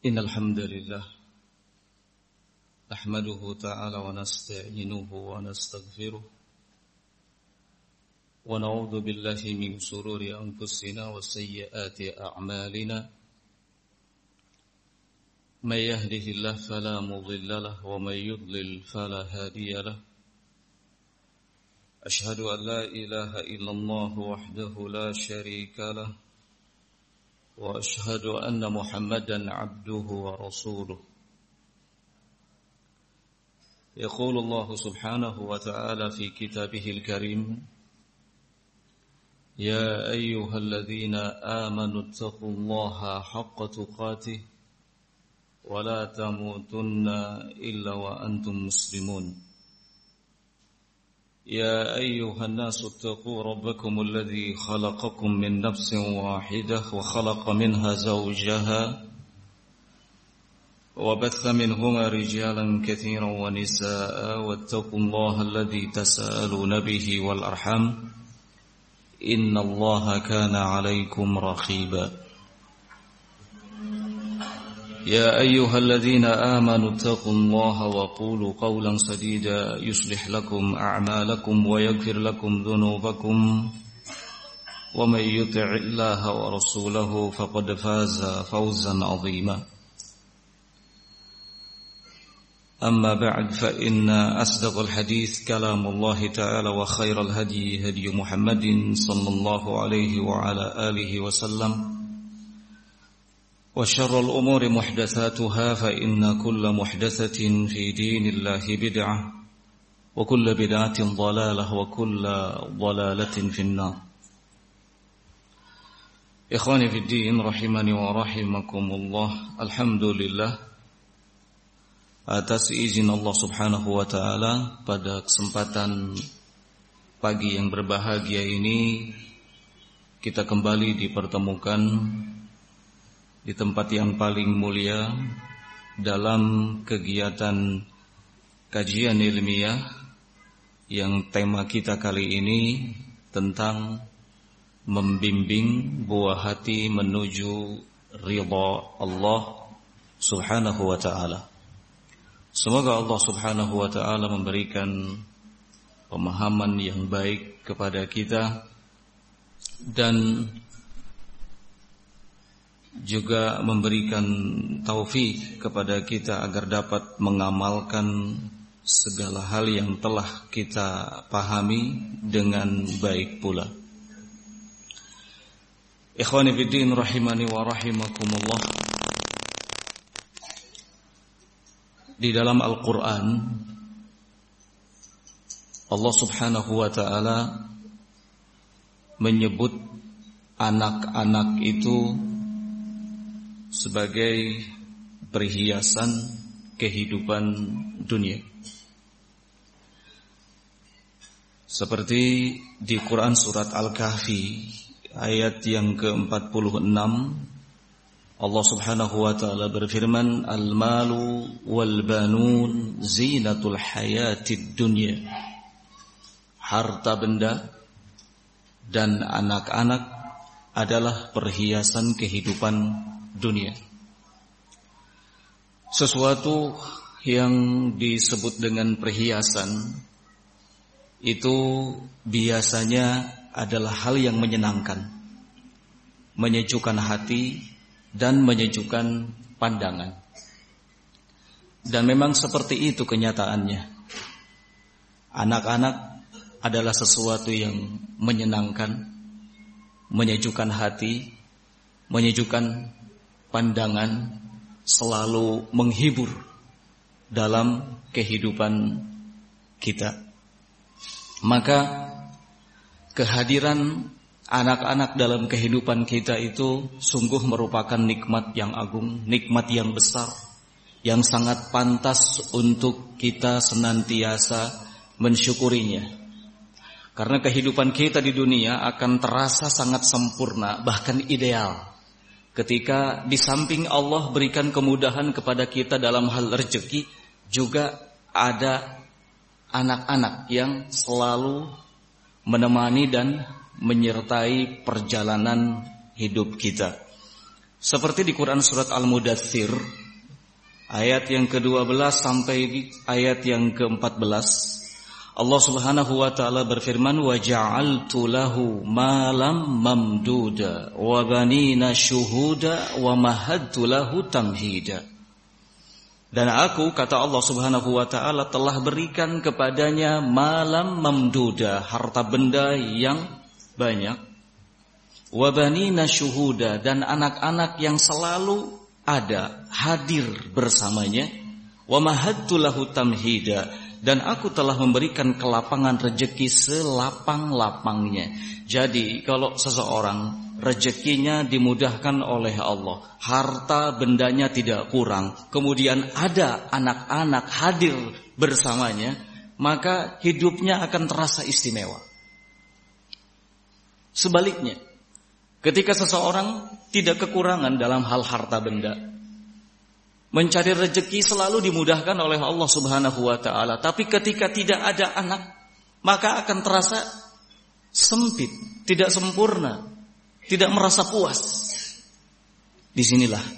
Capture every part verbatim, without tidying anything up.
إن الحمد لله نحمده تعالى ونستعينه ونستغفره ونعوذ بالله من شرور أنفسنا وسيئات أعمالنا من يهده الله فلا مضل له ومن يضلل فلا هادي له أشهد أن لا إله إلا الله وحده لا شريك له وأشهد أن محمدا عبده ورسوله يقول الله سبحانه وتعالى في كتابه الكريم يا أيها الذين آمنوا اتقوا الله حق تقاته ولا تموتن إلا وأنتم مسلمون يا أيها الناس اتقوا ربكم الذي خلقكم من نفس واحدة وخلق منها زوجها وبث منهما رجالا كثيرا ونساء واتقوا الله الذي تساءلون به والأرحام إن الله كان عليكم رقيبا يا أيها الذين آمنوا اتقوا الله وقولوا قولا سديدا يصلح لكم أعمالكم ويغفر لكم ذنوبكم ومن يطع الله ورسوله فقد فاز فوزا عظيما أما بعد فإن أصدق الحديث كلام الله تعالى وخير الهدي هدي محمد صلى الله عليه وعلى آله وسلم وشر الأمور محدثاتها فإن كل محدثة في دين الله بدعة وكل بدعة ضلالة وكل ضلالة في النار إخواني في الدين رحمني ورحمكم الله الحمد لله atas izin Allah Subhanahu wa taala pada kesempatan pagi yang berbahagia ini kita kembali dipertemukan di tempat yang paling mulia dalam kegiatan kajian ilmiah yang tema kita kali ini tentang membimbing buah hati menuju ridha Allah Subhanahu wa taala. Semoga Allah Subhanahu wa taala memberikan pemahaman yang baik kepada kita dan juga memberikan taufik kepada kita agar dapat mengamalkan segala hal yang telah kita pahami dengan baik pula. Ikhwani fiddin rahimani wa rahimakumullah. Di dalam Al-Quran Allah Subhanahu wa ta'ala menyebut anak-anak itu sebagai perhiasan kehidupan dunia. Seperti di Quran surat Al-Kahfi ayat yang ke empat puluh enam Allah Subhanahu wa ta'ala berfirman al-malu wal banun zinatul hayatid dunya. Harta benda dan anak-anak adalah perhiasan kehidupan dunia. Sesuatu yang disebut dengan perhiasan itu biasanya adalah hal yang menyenangkan, menyejukkan hati dan menyejukkan pandangan. Dan memang seperti itu kenyataannya. Anak-anak adalah sesuatu yang menyenangkan, menyejukkan hati, menyejukkan pandangan, selalu menghibur dalam kehidupan kita. Maka kehadiran anak-anak dalam kehidupan kita itu sungguh merupakan nikmat yang agung, nikmat yang besar, yang sangat pantas untuk kita senantiasa mensyukurinya. Karena kehidupan kita di dunia akan terasa sangat sempurna, bahkan ideal, ketika di samping Allah berikan kemudahan kepada kita dalam hal rezeki, juga ada anak-anak yang selalu menemani dan menyertai perjalanan hidup kita. Seperti di Quran surat Al-Mudaththir ayat yang kedua belas sampai ayat yang keempat belas, Allah Subhanahu wa taala berfirman, wa ja'altu lahu malam mamduda wa banina syuhuda wa mahadtu lahu tamhida. Dan aku, kata Allah Subhanahu wa taala, telah berikan kepadanya malam mamduda, harta benda yang banyak, wa banina syuhuda, dan anak-anak yang selalu ada, hadir bersamanya, wa mahadtu lahu tamhida, dan aku telah memberikan kelapangan rejeki selapang-lapangnya. Jadi kalau seseorang rezekinya dimudahkan oleh Allah, harta bendanya tidak kurang, kemudian ada anak-anak hadir bersamanya, maka hidupnya akan terasa istimewa. Sebaliknya, ketika seseorang tidak kekurangan dalam hal harta benda, mencari rezeki selalu dimudahkan oleh Allah Subhanahu wa taala, tapi ketika tidak ada anak, maka akan terasa sempit, tidak sempurna, tidak merasa puas. Disinilah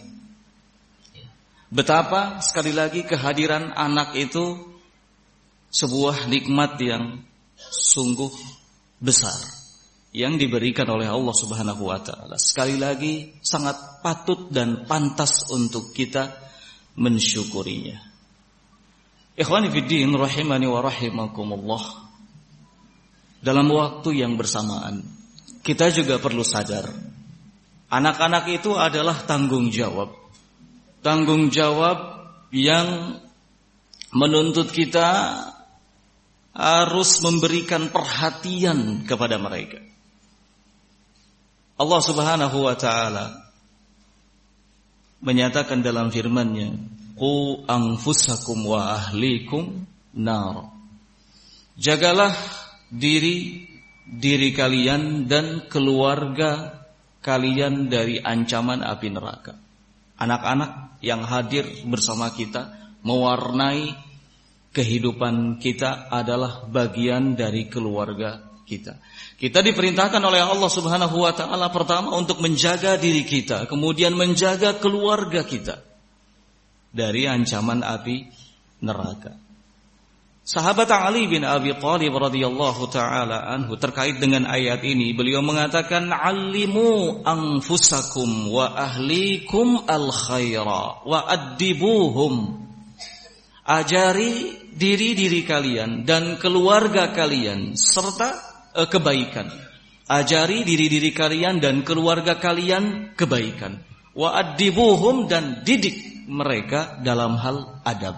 betapa sekali lagi kehadiran anak itu sebuah nikmat yang sungguh besar yang diberikan oleh Allah Subhanahu wa taala. Sekali lagi sangat patut dan pantas untuk kita mensyukurinya. Ikhwani fiddin rahimani wa rahimakumullah. Dalam waktu yang bersamaan, kita juga perlu sadar, anak-anak itu adalah tanggung jawab. Tanggung jawab yang menuntut kita harus memberikan perhatian kepada mereka. Allah Subhanahu wa taala menyatakan dalam firman-Nya, qu anfusakum wa ahlikum nar. Jagalah diri diri kalian dan keluarga kalian dari ancaman api neraka. Anak-anak yang hadir bersama kita mewarnai kehidupan kita adalah bagian dari keluarga kita. Kita diperintahkan oleh Allah Subhanahu wa taala pertama untuk menjaga diri kita, kemudian menjaga keluarga kita dari ancaman api neraka. Sahabat Ali bin Abi Thalib radhiyallahu taala anhu terkait dengan ayat ini, beliau mengatakan, "Allimu anfusakum wa ahlikum al-khaira wa addibuhum." Ajari diri-diri kalian dan keluarga kalian serta kebaikan. Ajari diri-diri kalian dan keluarga kalian kebaikan. Wa addibuhum, dan didik mereka dalam hal adab.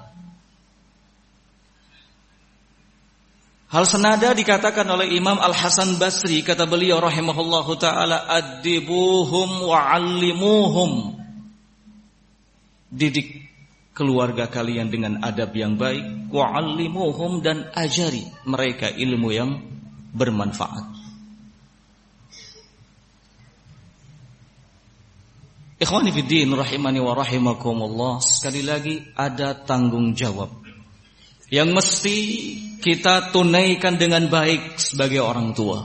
Hal senada dikatakan oleh Imam Al-Hasan Basri, kata beliau rahimahullahu taala, addibuhum wa 'allimuhum. Didik keluarga kalian dengan adab yang baik, wa 'allimuhum, dan ajari mereka ilmu yang bermanfaat. Ikhwani fiddin rahimani wa rahimakumullah, sekali lagi ada tanggung jawab yang mesti kita tunaikan dengan baik sebagai orang tua.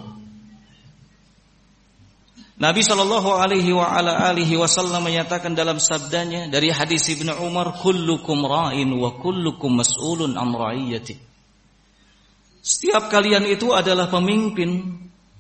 Nabi sallallahu alaihi wa ala alihi wasallam menyatakan dalam sabdanya dari hadis Ibnu Umar, kullukum ra'in wa kullukum mas'ulun an ra'iyati. Setiap kalian itu adalah pemimpin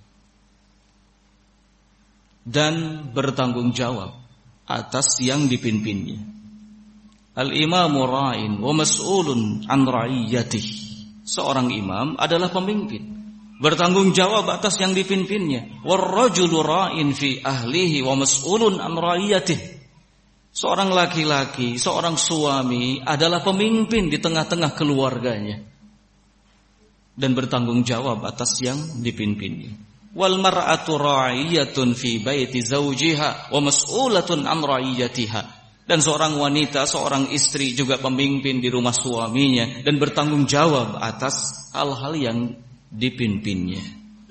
dan bertanggung jawab atas yang dipimpinnya. Al-imamu ra'in wa mas'ulun an ra'iyatihi. Seorang imam adalah pemimpin, bertanggung jawab atas yang dipimpinnya. War-rajulu ra'in fi ahlihi wa mas'ulun an ra'iyatihi. Seorang laki-laki, seorang suami adalah pemimpin di tengah-tengah keluarganya dan bertanggung jawab atas yang dipimpinnya. Wal mar'atu ra'iyatun fi baiti zawjiha wa mas'ulatun an ra'iyatiha. Dan seorang wanita, seorang istri juga pemimpin di rumah suaminya dan bertanggung jawab atas hal-hal yang dipimpinnya.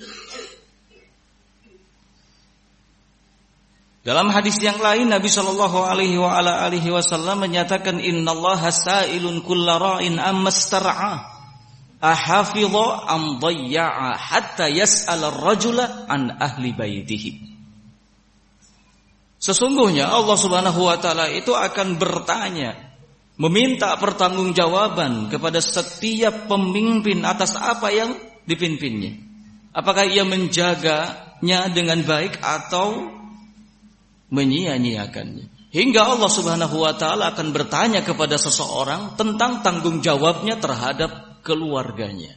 Dalam hadis yang lain, Nabi Shallallahu Alaihi Wasallam menyatakan, Innallaha sa'ilun kulla ra'in amma star'a ahafidha am dayya'a hatta yas'al ar-rajula an ahli baitihi. Sesungguhnya Allah Subhanahu wa taala itu akan bertanya, meminta pertanggungjawaban kepada setiap pemimpin atas apa yang dipimpinnya. Apakah ia menjaganya dengan baik atau menyia-nyiakannya. Hingga Allah Subhanahu wa taala akan bertanya kepada seseorang tentang tanggung jawabnya terhadap keluarganya.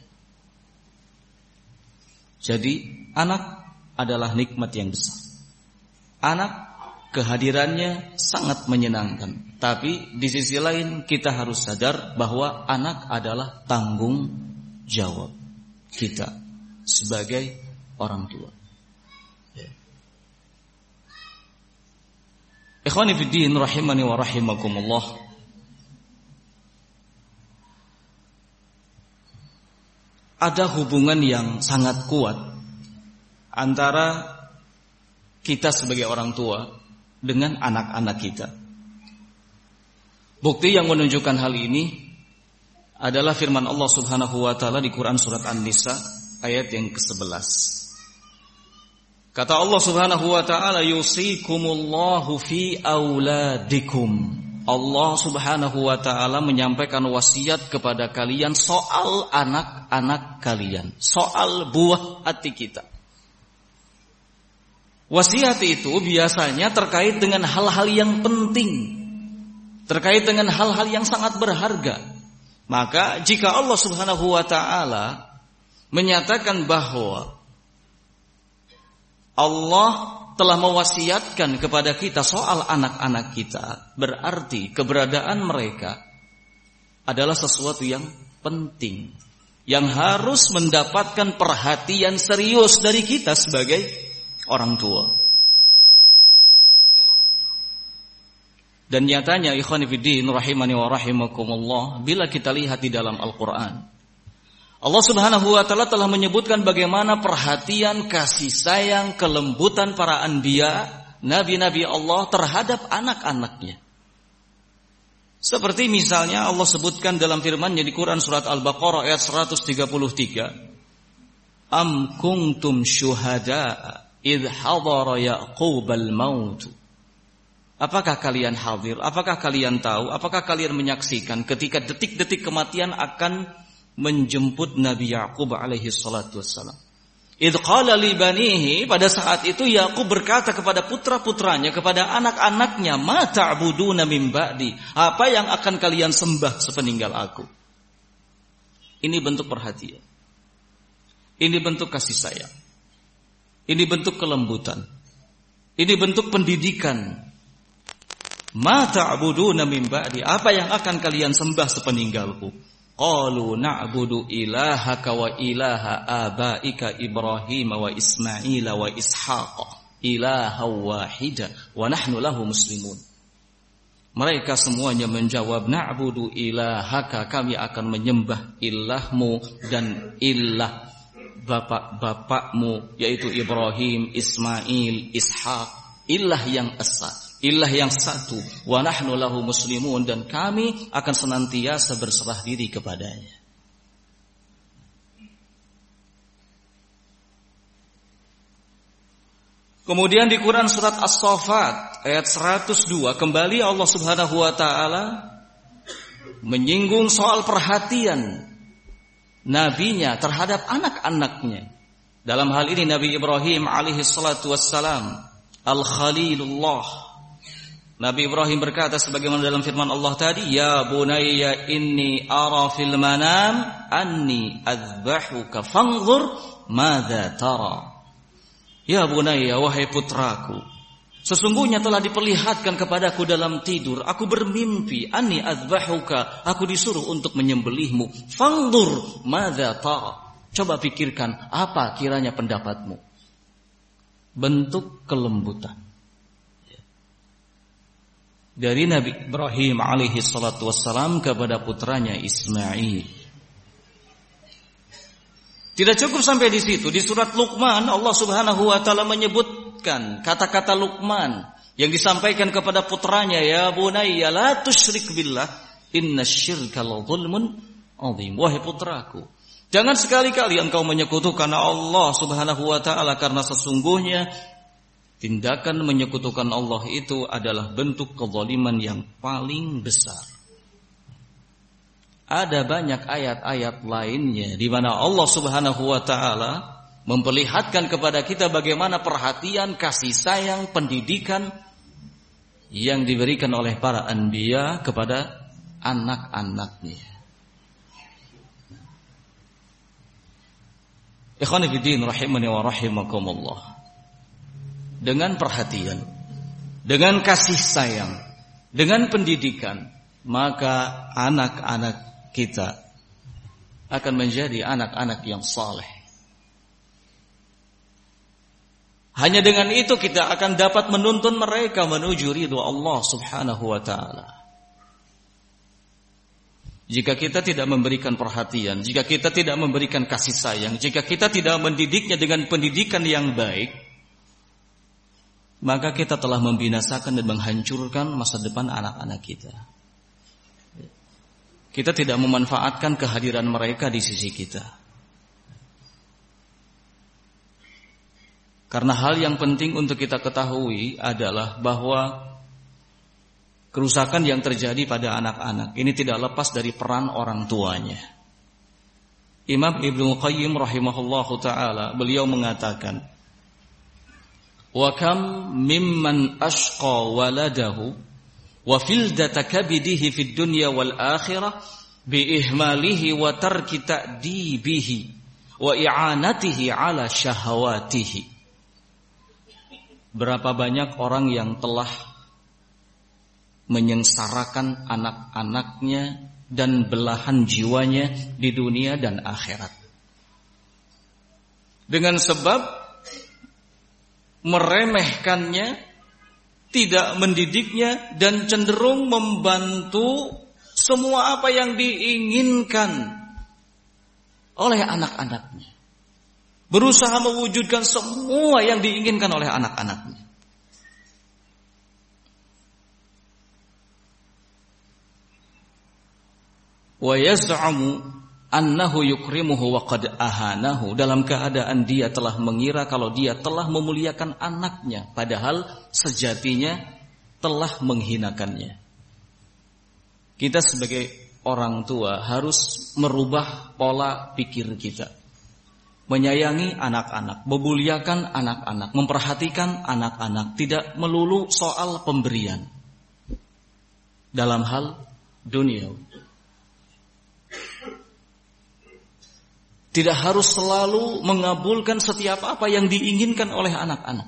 Jadi anak adalah nikmat yang besar. Anak kehadirannya sangat menyenangkan. Tapi di sisi lain kita harus sadar bahwa anak adalah tanggung jawab kita sebagai orang tua. Ikhwani fiddin rahimani wa rahimakumullah. Ada hubungan yang sangat kuat antara kita sebagai orang tua dengan anak-anak kita. Bukti yang menunjukkan hal ini adalah firman Allah Subhanahu wa taala di Quran surat An-Nisa ayat yang kesebelas. Kata Allah Subhanahu wa taala, yusikumullahu fi auladikum. Allah Subhanahu wa taala menyampaikan wasiat kepada kalian soal anak-anak kalian, soal buah hati kita. Wasiat itu biasanya terkait dengan hal-hal yang penting, terkait dengan hal-hal yang sangat berharga. Maka jika Allah Subhanahu wa taala menyatakan bahwa Allah telah mewasiatkan kepada kita soal anak-anak kita, berarti keberadaan mereka adalah sesuatu yang penting, yang harus mendapatkan perhatian serius dari kita sebagai orang tua. Dan nyatanya ikhwani fiddin rahimani wa rahimakumullah, bila kita lihat di dalam Al-Quran, Allah Subhanahu wa taala telah menyebutkan bagaimana perhatian, kasih sayang, kelembutan para anbiya, nabi-nabi Allah terhadap anak-anaknya. Seperti misalnya Allah sebutkan dalam firman-Nya di Quran surat Al-Baqarah ayat seratus tiga puluh tiga, Am kuntum syuhada'a idh hadara Ya'qubal maut. Apakah kalian hadir? Apakah kalian tahu? Apakah kalian menyaksikan ketika detik-detik kematian akan menjemput Nabi Ya'qub alaihi salatu wassalam? Idh qala li banihi, pada saat itu Ya'qub berkata kepada putra-putranya, kepada anak-anaknya, ma ta'buduna min ba'di, apa yang akan kalian sembah sepeninggal aku? Ini bentuk perhatian, ini bentuk kasih sayang, ini bentuk kelembutan, ini bentuk pendidikan. Ma ta'buduna min ba'di, apa yang akan kalian sembah sepeninggalku? Qalu na'budu ilahaka wa ilaha abaika Ibrahim wa Ismail wa Ishaq ilaha wahida wa nahnu lahu muslimun. Mereka semuanya menjawab, na'budu ilahaka, kami akan menyembah ilahmu dan ilah bapak-bapakmu, yaitu Ibrahim, Ismail, Ishaq, ilah yang esa, ilah yang satu, wa nahnu lahu muslimun, dan kami akan senantiasa berserah diri kepadanya. Kemudian di Quran surat As-Saffat ayat seratus dua kembali Allah Subhanahu wa taala menyinggung soal perhatian nabinya terhadap anak-anaknya. Dalam hal ini Nabi Ibrahim alaihi salatu wassalam, Al-Khalilullah. Nabi Ibrahim berkata sebagaimana dalam firman Allah tadi, ya bunayya inni ara fil manam anni azbahuka fanzur madza tara. Ya bunayya, wahai putraku, sesungguhnya telah diperlihatkan kepadaku dalam tidur, aku bermimpi anni azbahuka, aku disuruh untuk menyembelihmu. Fanzur madza tara, coba pikirkan apa kiranya pendapatmu. Bentuk kelembutan dari Nabi Ibrahim alaihi salatu wassalam kepada putranya Ismail. Tidak cukup sampai di situ. Di surat Luqman Allah Subhanahu wa taala menyebutkan kata-kata Luqman yang disampaikan kepada putranya, ya bunayya la tusyrik billah innasyirka la dzulmun adzim. Wahai putraku, jangan sekali-kali engkau menyekutukan Allah Subhanahu wa taala, karena sesungguhnya Tindakan menyekutukan Allah itu adalah bentuk kezaliman yang paling besar. Ada banyak ayat-ayat lainnya di mana Allah Subhanahu wa taala memperlihatkan kepada kita bagaimana perhatian, kasih sayang, pendidikan yang diberikan oleh para anbiya kepada anak-anaknya. Ikhwani fiddin rahimani wa rahimakumullah. Dengan perhatian, dengan kasih sayang, dengan pendidikan, maka anak-anak kita akan menjadi anak-anak yang saleh. Hanya dengan itu kita akan dapat menuntun mereka menuju ridha Allah Subhanahu wa taala. Jika kita tidak memberikan perhatian, jika kita tidak memberikan kasih sayang, jika kita tidak mendidiknya dengan pendidikan yang baik, maka kita telah membinasakan dan menghancurkan masa depan anak-anak kita. Kita tidak memanfaatkan kehadiran mereka di sisi kita. Karena hal yang penting untuk kita ketahui adalah bahwa kerusakan yang terjadi pada anak-anak ini tidak lepas dari peran orang tuanya. Imam Ibnu Qayyim rahimahullahu taala beliau mengatakan, wa kam mimman ashqa waladahu wa fildata kabidihi fid dunya wal akhirah bi ihmalihi wa tarki ta'dibihi wa i'anatihi ala syahawatihi. Berapa banyak orang yang telah menyengsarakan anak-anaknya dan belahan jiwanya di dunia dan akhirat dengan sebab meremehkannya, tidak mendidiknya, dan cenderung membantu semua apa yang diinginkan oleh anak-anaknya. Berusaha mewujudkan semua yang diinginkan oleh anak-anaknya. Wa yaz'amu annahu yukrimuhu wa qad ahanahu, dalam keadaan dia telah mengira kalau dia telah memuliakan anaknya, padahal sejatinya telah menghinakannya. Kita sebagai orang tua harus merubah pola pikir kita. Menyayangi anak-anak, memuliakan anak-anak, memperhatikan anak-anak, tidak melulu soal pemberian dalam hal dunia. Tidak harus selalu mengabulkan setiap apa yang diinginkan oleh anak-anak.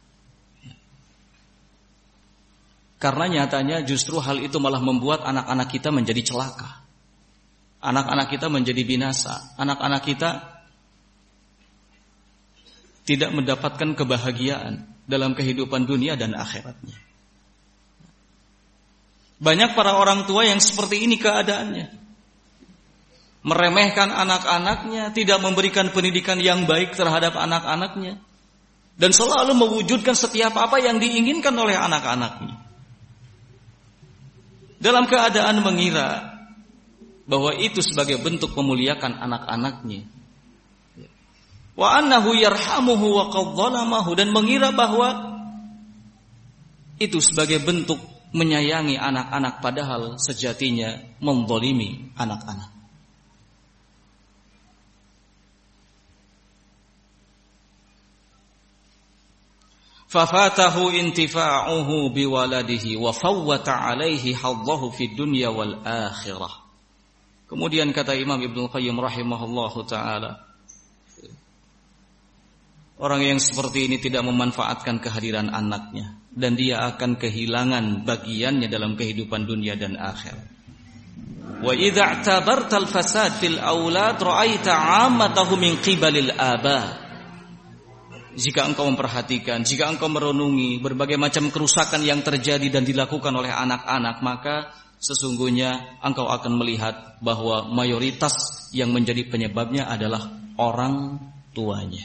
Karena nyatanya justru hal itu malah membuat anak-anak kita menjadi celaka. Anak-anak kita menjadi binasa. Anak-anak kita tidak mendapatkan kebahagiaan dalam kehidupan dunia dan akhiratnya. Banyak para orang tua yang seperti ini keadaannya. Meremehkan anak-anaknya, tidak memberikan pendidikan yang baik terhadap anak-anaknya, dan selalu mewujudkan setiap apa yang diinginkan oleh anak-anaknya, dalam keadaan mengira bahwa itu sebagai bentuk memuliakan anak-anaknya. Wa annahu yarhamuhu wa qad zalamahu, dan mengira bahwa itu sebagai bentuk menyayangi anak-anak, padahal sejatinya menzalimi anak-anak. Fafatahu intifa'uhu biwaladihi wa fawwata alaihi haddahu fid dunya wal akhirah. Kemudian kata Imam Ibnu Qayyim rahimahullahu taala, orang yang seperti ini tidak memanfaatkan kehadiran anaknya, dan dia akan kehilangan bagiannya dalam kehidupan dunia dan akhirat. Wa idza i'tabarta al-fasad fil aulad ra'aita 'ammatahu min qibalil aba. Jika engkau memperhatikan, jika engkau merenungi berbagai macam kerusakan yang terjadi dan dilakukan oleh anak-anak, maka sesungguhnya engkau akan melihat bahwa mayoritas yang menjadi penyebabnya adalah orang tuanya.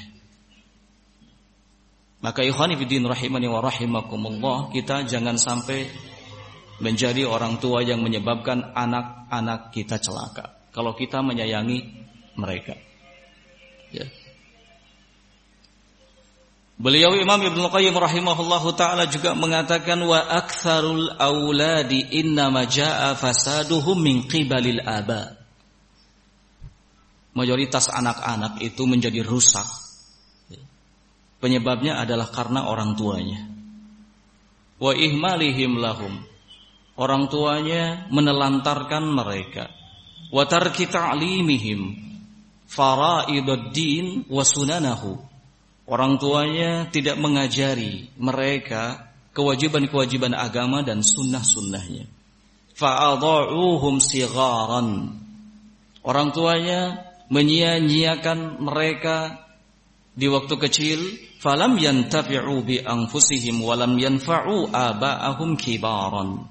Maka ikhwani fiddin rahimani wa rahimakumullah, kita jangan sampai menjadi orang tua yang menyebabkan anak-anak kita celaka kalau kita menyayangi mereka. Ya. Beliau Imam Ibnu Qayyim rahimahullahu taala juga mengatakan wa aktsarul auladi innama jaa fasaduhum min qibalil aba. Mayoritas anak-anak itu menjadi rusak. Penyebabnya adalah karena orang tuanya. Wa ihmalihim lahum. Orang tuanya menelantarkan mereka. Wa tarki ta'limihim faraiduddin wa sunanahu. Orang tuanya tidak mengajari mereka kewajiban-kewajiban agama dan sunnah-sunnahnya. Fa'adha'uhum sigharan. Orang tuanya menyia-nyiakan mereka di waktu kecil. Falam yantafi'u bi anfusihim walam yanfa'u aba'ahum kibaran.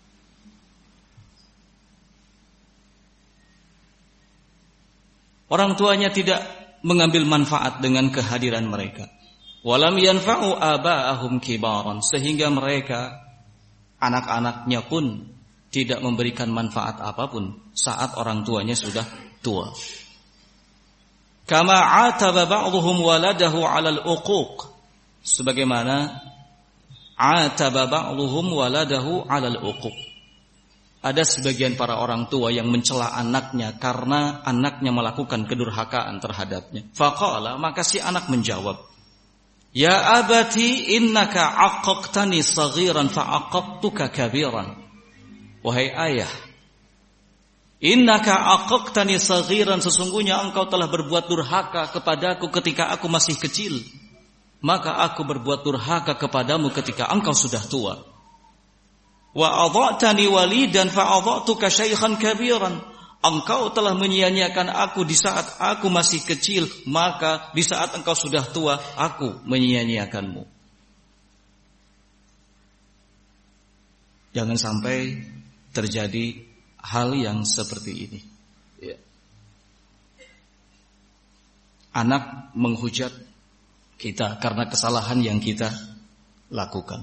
Orang tuanya tidak mengambil manfaat dengan kehadiran mereka. Walam yanfa'u aba'ahum kibaran, sehingga mereka anak-anaknya pun tidak memberikan manfaat apapun saat orang tuanya sudah tua. Kama 'ataba ba'dhum waladahu 'alal uquq, sebagaimana 'ataba ba'dhum waladahu 'alal uquq. Ada sebagian para orang tua yang mencela anaknya karena anaknya melakukan kedurhakaan terhadapnya. Faqala, maka si anak menjawab, ya abati innaka aqaqtani saghiran fa'aqaqtuka kabiran. Wahai ayah, innaka aqaqtani saghiran, sesungguhnya engkau telah berbuat durhaka kepadaku ketika aku masih kecil, maka aku berbuat durhaka kepadamu ketika engkau sudah tua. Wa adha'tani walidan fa adha'tuka syaikhan kabiran. Engkau telah menyia-nyiakan aku di saat aku masih kecil, maka di saat engkau sudah tua aku menyia-nyiakanmu. Jangan sampai terjadi hal yang seperti ini. Ya. Anak menghujat kita karena kesalahan yang kita lakukan.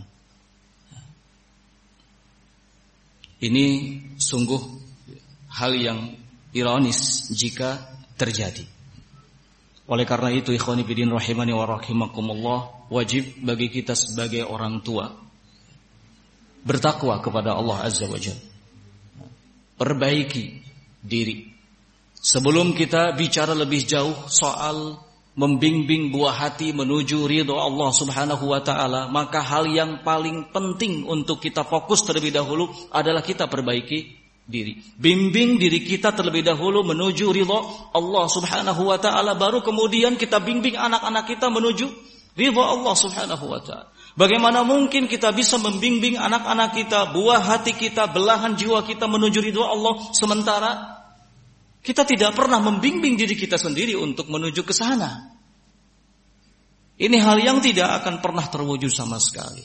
Ini sungguh hal yang ironis jika terjadi. Oleh karena itu, ikhwani fillah rahimani wa rahimakumullah, wajib bagi kita sebagai orang tua bertakwa kepada Allah Azza wa Jalla. Perbaiki diri. Sebelum kita bicara lebih jauh soal membimbing buah hati menuju ridha Allah Subhanahu wa taala, maka hal yang paling penting untuk kita fokus terlebih dahulu adalah kita perbaiki diri. Bimbing diri kita terlebih dahulu menuju ridha Allah Subhanahu wa taala, baru kemudian kita bimbing anak-anak kita menuju ridha Allah Subhanahu wa taala. Bagaimana mungkin kita bisa membimbing anak-anak kita, buah hati kita, belahan jiwa kita menuju ridha Allah, sementara kita tidak pernah membimbing diri kita sendiri untuk menuju ke sana. Ini hal yang tidak akan pernah terwujud sama sekali.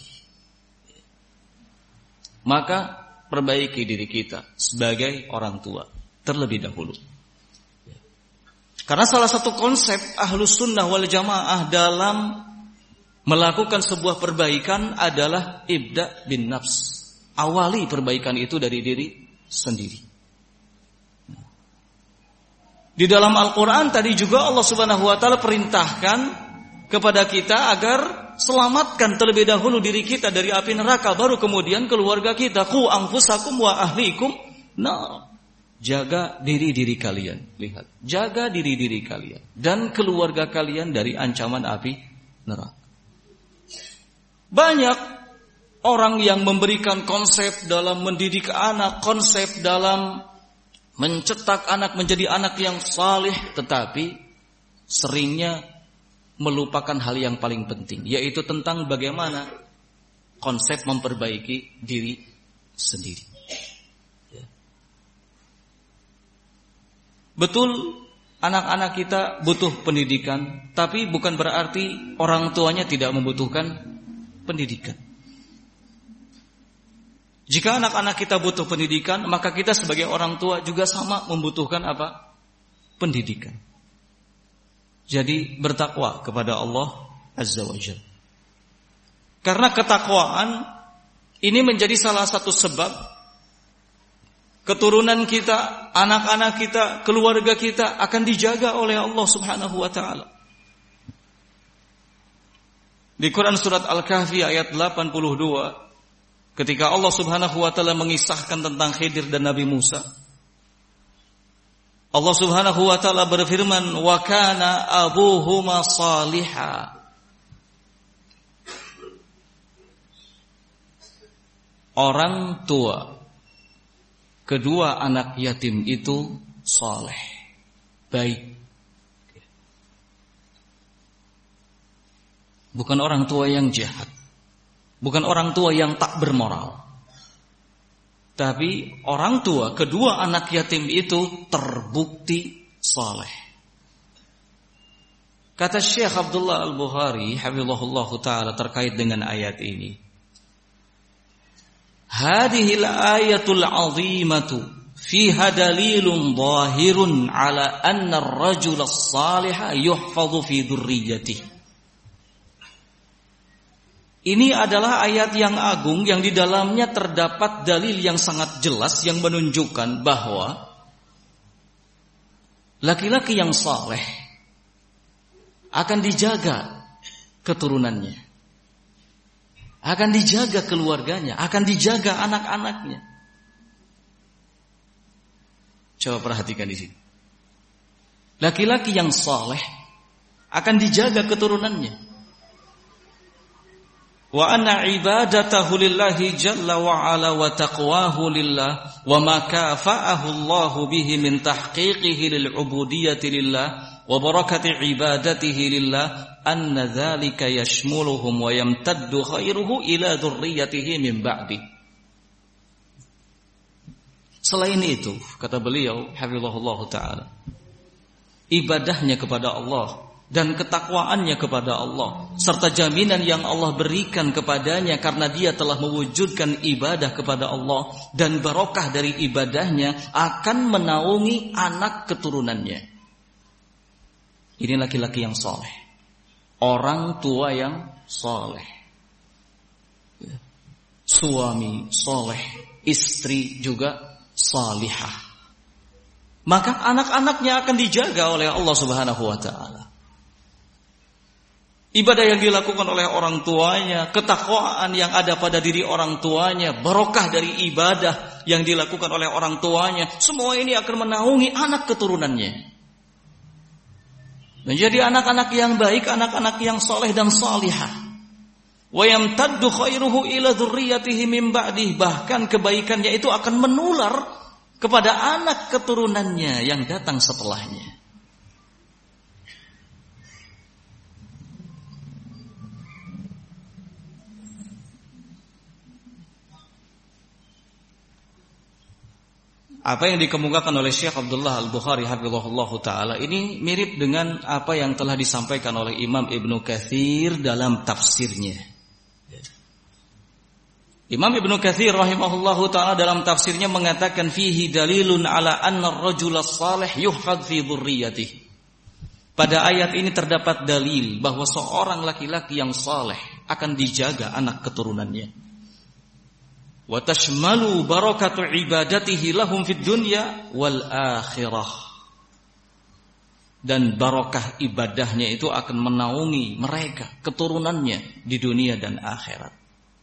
Maka perbaiki diri kita sebagai orang tua terlebih dahulu. Karena salah satu konsep Ahlus Sunnah wal Jamaah dalam melakukan sebuah perbaikan adalah ibda' bin nafs. Awali perbaikan itu dari diri sendiri. Di dalam Al-Quran tadi juga Allah Subhanahu wa ta'ala perintahkan kepada kita agar selamatkan terlebih dahulu diri kita dari api neraka, baru kemudian keluarga kita. Qu anfusakum wa ahlikum nar. Jaga diri-diri kalian. Lihat, jaga diri-diri kalian dan keluarga kalian dari ancaman api neraka. Banyak orang yang memberikan konsep dalam mendidik anak, konsep dalam mencetak anak menjadi anak yang saleh, tetapi seringnya melupakan hal yang paling penting, yaitu tentang bagaimana konsep memperbaiki diri sendiri. Ya. Betul, anak-anak kita butuh pendidikan, tapi bukan berarti orang tuanya tidak membutuhkan pendidikan. Jika anak-anak kita butuh pendidikan, maka kita sebagai orang tua juga sama membutuhkan apa? Pendidikan. Jadi bertakwa kepada Allah Azza wa Jalla. Karena ketakwaan ini menjadi salah satu sebab keturunan kita, anak-anak kita, keluarga kita akan dijaga oleh Allah Subhanahu wa ta'ala. Di Quran surat Al-Kahfi ayat delapan puluh dua, ketika Allah Subhanahu wa taala mengisahkan tentang Khidir dan Nabi Musa, Allah Subhanahu wa taala berfirman, "Wa kana abuhuma salihah." Orang tua kedua anak yatim itu saleh, baik. Bukan orang tua yang jahat, bukan orang tua yang tak bermoral, tapi orang tua kedua anak yatim itu terbukti saleh. Kata Syekh Abdullah Al-Bukhari hafizahullahu taala terkait dengan ayat ini, hadhil ayatul azimatu fiha dalilun zahirun ala anna ar-rajula as-saliha yuhfazu fi dzurriyyatihi. Ini adalah ayat yang agung yang di dalamnya terdapat dalil yang sangat jelas yang menunjukkan bahwa laki-laki yang saleh akan dijaga keturunannya, akan dijaga keluarganya, akan dijaga anak-anaknya. Coba perhatikan di sini. Laki-laki yang saleh akan dijaga keturunannya. Wa anna ibadatahu lillahi jalla wa ala wa taqwahu lillah wa ma kafa'ahu Allahu bihi min tahqiqihi lil ubudiyyati lillah wa barakati ibadatihi lillah anna dzalika yashmuluhum wa yamtaddu khairuhu ila dzurriyyatihi min ba'di. Selain itu, kata beliau hafizahullahu taala, ibadahnya kepada Allah dan ketakwaannya kepada Allah serta jaminan yang Allah berikan kepadanya karena dia telah mewujudkan ibadah kepada Allah dan barokah dari ibadahnya akan menaungi anak keturunannya. Ini laki-laki yang saleh, orang tua yang saleh, suami saleh, istri juga salihah. Maka anak-anaknya akan dijaga oleh Allah Subhanahu wa taala. Ibadah yang dilakukan oleh orang tuanya, ketakwaan yang ada pada diri orang tuanya, barokah dari ibadah yang dilakukan oleh orang tuanya, semua ini akan menaungi anak keturunannya. Menjadi anak-anak yang baik, anak-anak yang soleh dan salihah. Wa yamtaddu khairuhu ila dzurriyyatihi min ba'dih, bahkan kebaikannya itu akan menular kepada anak keturunannya yang datang setelahnya. Apa yang dikemukakan oleh Syekh Abdullah Al-Bukhari hafizahullahu taala ini mirip dengan apa yang telah disampaikan oleh Imam Ibnu Katsir dalam tafsirnya. Imam Ibnu Katsir rahimahullahu taala dalam tafsirnya mengatakan fihi dalilun ala anna ar-rajula salih yuhfaz fi dzurriyyatihi. Pada ayat ini terdapat dalil bahwa seorang laki-laki yang saleh akan dijaga anak keturunannya. Wa tashmalu barakatu ibadatihi lahum fid dunya wal akhirah. Dan barakah ibadahnya itu akan menaungi mereka, keturunannya di dunia dan akhirat.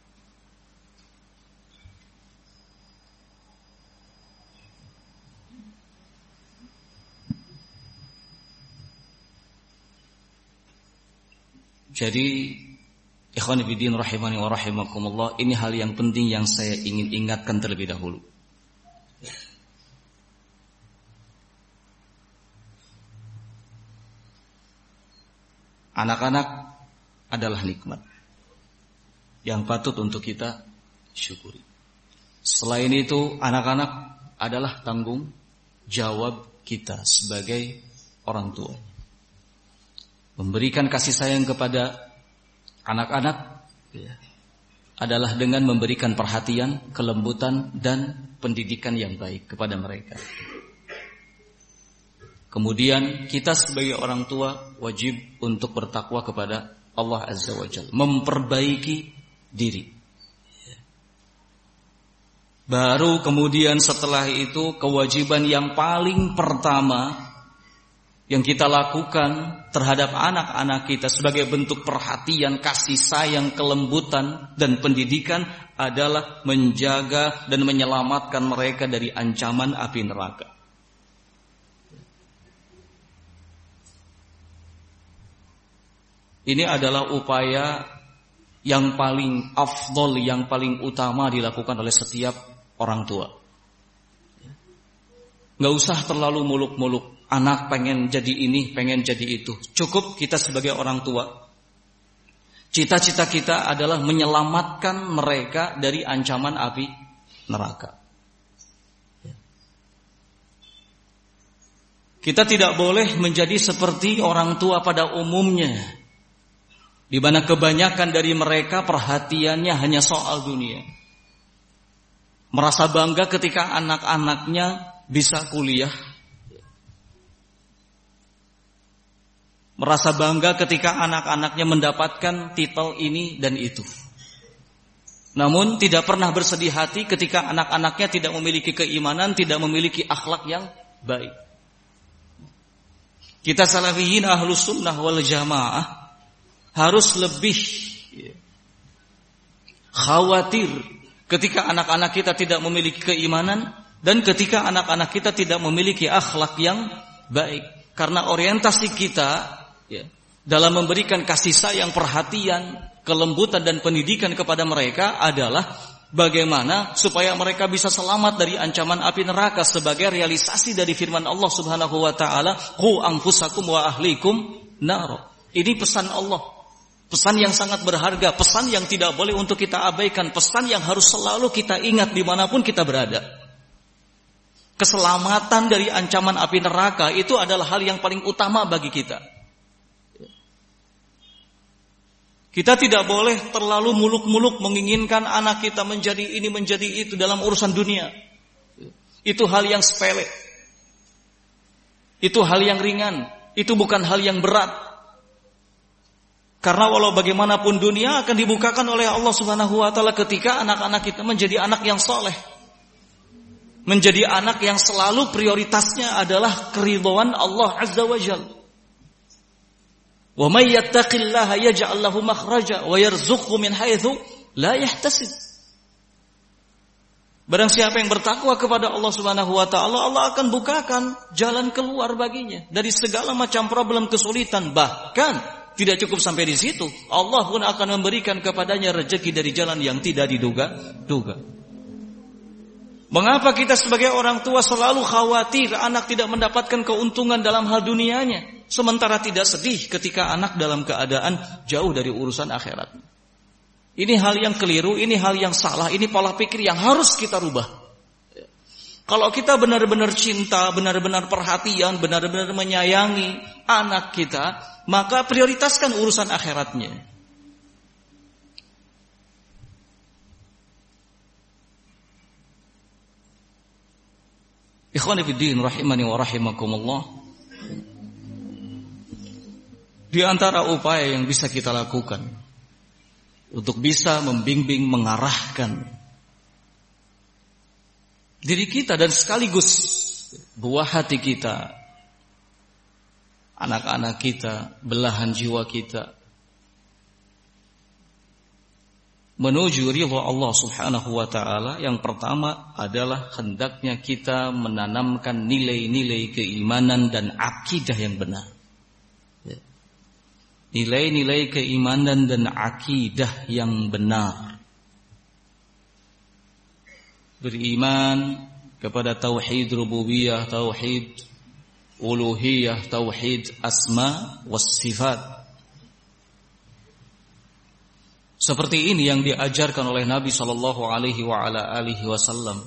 Jadi ikhwan fillah rahimani wa rahimakumullah, ini hal yang penting yang saya ingin ingatkan terlebih dahulu. Anak-anak adalah nikmat yang patut untuk kita syukuri. Selain itu, anak-anak adalah tanggung jawab kita sebagai orang tua. Memberikan kasih sayang kepada anak-anak ya, adalah dengan memberikan perhatian, kelembutan, dan pendidikan yang baik kepada mereka. Kemudian kita sebagai orang tua wajib untuk bertakwa kepada Allah Azza wa Jalla, memperbaiki diri. Baru kemudian setelah itu kewajiban yang paling pertama yang kita lakukan terhadap anak-anak kita sebagai bentuk perhatian, kasih sayang, kelembutan, dan pendidikan adalah menjaga dan menyelamatkan mereka dari ancaman api neraka. Ini adalah upaya yang paling afdol, yang paling utama dilakukan oleh setiap orang tua. Nggak usah terlalu muluk-muluk. Anak pengen jadi ini, pengen jadi itu. Cukup kita sebagai orang tua, cita-cita kita adalah menyelamatkan mereka dari ancaman api neraka. Kita tidak boleh menjadi seperti orang tua pada umumnya, di mana kebanyakan dari mereka perhatiannya hanya soal dunia. Merasa bangga ketika anak-anaknya bisa kuliah. Merasa bangga ketika anak-anaknya mendapatkan titel ini dan itu. Namun tidak pernah bersedih hati ketika anak-anaknya tidak memiliki keimanan, tidak memiliki akhlak yang baik. Kita salafiyin ahlus sunnah wal jamaah harus lebih khawatir ketika anak-anak kita tidak memiliki keimanan dan ketika anak-anak kita tidak memiliki akhlak yang baik. Karena orientasi kita ya, dalam memberikan kasih sayang, perhatian, kelembutan dan pendidikan kepada mereka adalah bagaimana supaya mereka bisa selamat dari ancaman api neraka sebagai realisasi dari firman Allah Subhanahu wa taala, qu anfusakum wa ahlikum nar. Ini pesan Allah, pesan yang sangat berharga, pesan yang tidak boleh untuk kita abaikan, pesan yang harus selalu kita ingat dimanapun kita berada. Keselamatan dari ancaman api neraka itu adalah hal yang paling utama bagi kita. Kita tidak boleh terlalu muluk-muluk menginginkan anak kita menjadi ini, menjadi itu dalam urusan dunia. Itu hal yang sepele. Itu hal yang ringan. Itu bukan hal yang berat. Karena walau bagaimanapun dunia akan dibukakan oleh Allah Subhanahu wa taala ketika anak-anak kita menjadi anak yang soleh. Menjadi anak yang selalu prioritasnya adalah keridhaan Allah Azza wa Jalla. Wa may yattaqillaha yaj'al lahu makhraja wa yarzuqhu min haitsu la yahtasib. Barang siapa yang bertakwa kepada Allah Subhanahu wa taala, Allah akan bukakan jalan keluar baginya dari segala macam problem, kesulitan. Bahkan tidak cukup sampai di situ, Allah pun akan memberikan kepadanya rezeki dari jalan yang tidak diduga-duga. Mengapa kita sebagai orang tua selalu khawatir anak tidak mendapatkan keuntungan dalam hal dunianya, sementara tidak sedih ketika anak dalam keadaan jauh dari urusan akhirat? Ini hal yang keliru, ini hal yang salah, ini pola pikir yang harus kita rubah. Kalau kita benar-benar cinta, benar-benar perhatian, benar-benar menyayangi anak kita, maka prioritaskan urusan akhiratnya. Ikhwani fiddin rahimani wa rahimakumullah. Di antara upaya yang bisa kita lakukan untuk bisa membimbing, mengarahkan diri kita dan sekaligus buah hati kita, anak-anak kita, belahan jiwa kita menuju ridha Allah Subhanahu wa taala, yang pertama adalah hendaknya kita menanamkan nilai-nilai keimanan dan akidah yang benar. Nilai-nilai keimanan dan akidah yang benar. Beriman kepada tauhid rububiyah, tauhid uluhiyah, tauhid asma was sifat. Seperti ini yang diajarkan oleh Nabi sallallahu alaihi wa ala alihi wasallam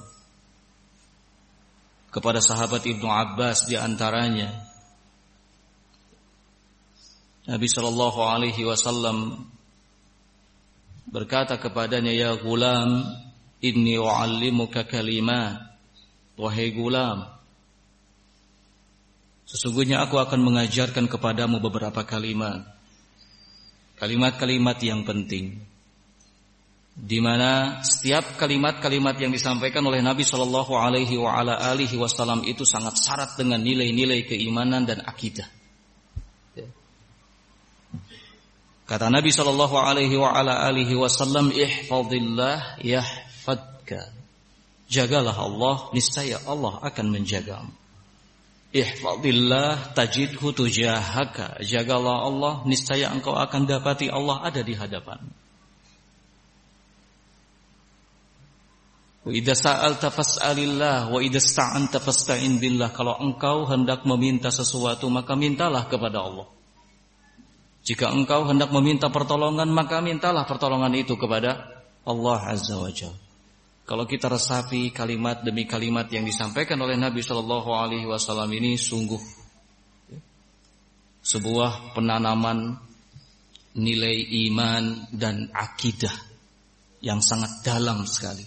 kepada sahabat Ibnu Abbas di antaranya. Nabi sallallahu alaihi wasallam berkata kepadanya, "Ya gulam, inni u'allimuka kalimat." Wahai gulam, sesungguhnya aku akan mengajarkan kepadamu beberapa kalimat. Kalimat-kalimat yang penting, di mana setiap kalimat-kalimat yang disampaikan oleh Nabi Shallallahu Alaihi Wasallam itu sangat syarat dengan nilai-nilai keimanan dan akidah. Kata Nabi sallallahu alaihi wa ala alihi wasallam, ihfazillah yahfadka. Jagalah Allah, niscaya Allah akan menjagamu. Ihfazillah tajidhu tujahaka. Jagalah Allah, niscaya engkau akan dapati Allah ada di hadapanmu. Wa idza sa'alta fas'alillah wa idza sta'anta fasta'in billah. Kalau engkau hendak meminta sesuatu, maka mintalah kepada Allah. Jika engkau hendak meminta pertolongan, maka mintalah pertolongan itu kepada Allah Azza wa Jalla. Kalau kita resapi kalimat demi kalimat yang disampaikan oleh Nabi sallallahu alaihi wasallam ini, sungguh sebuah penanaman nilai iman dan akidah yang sangat dalam sekali.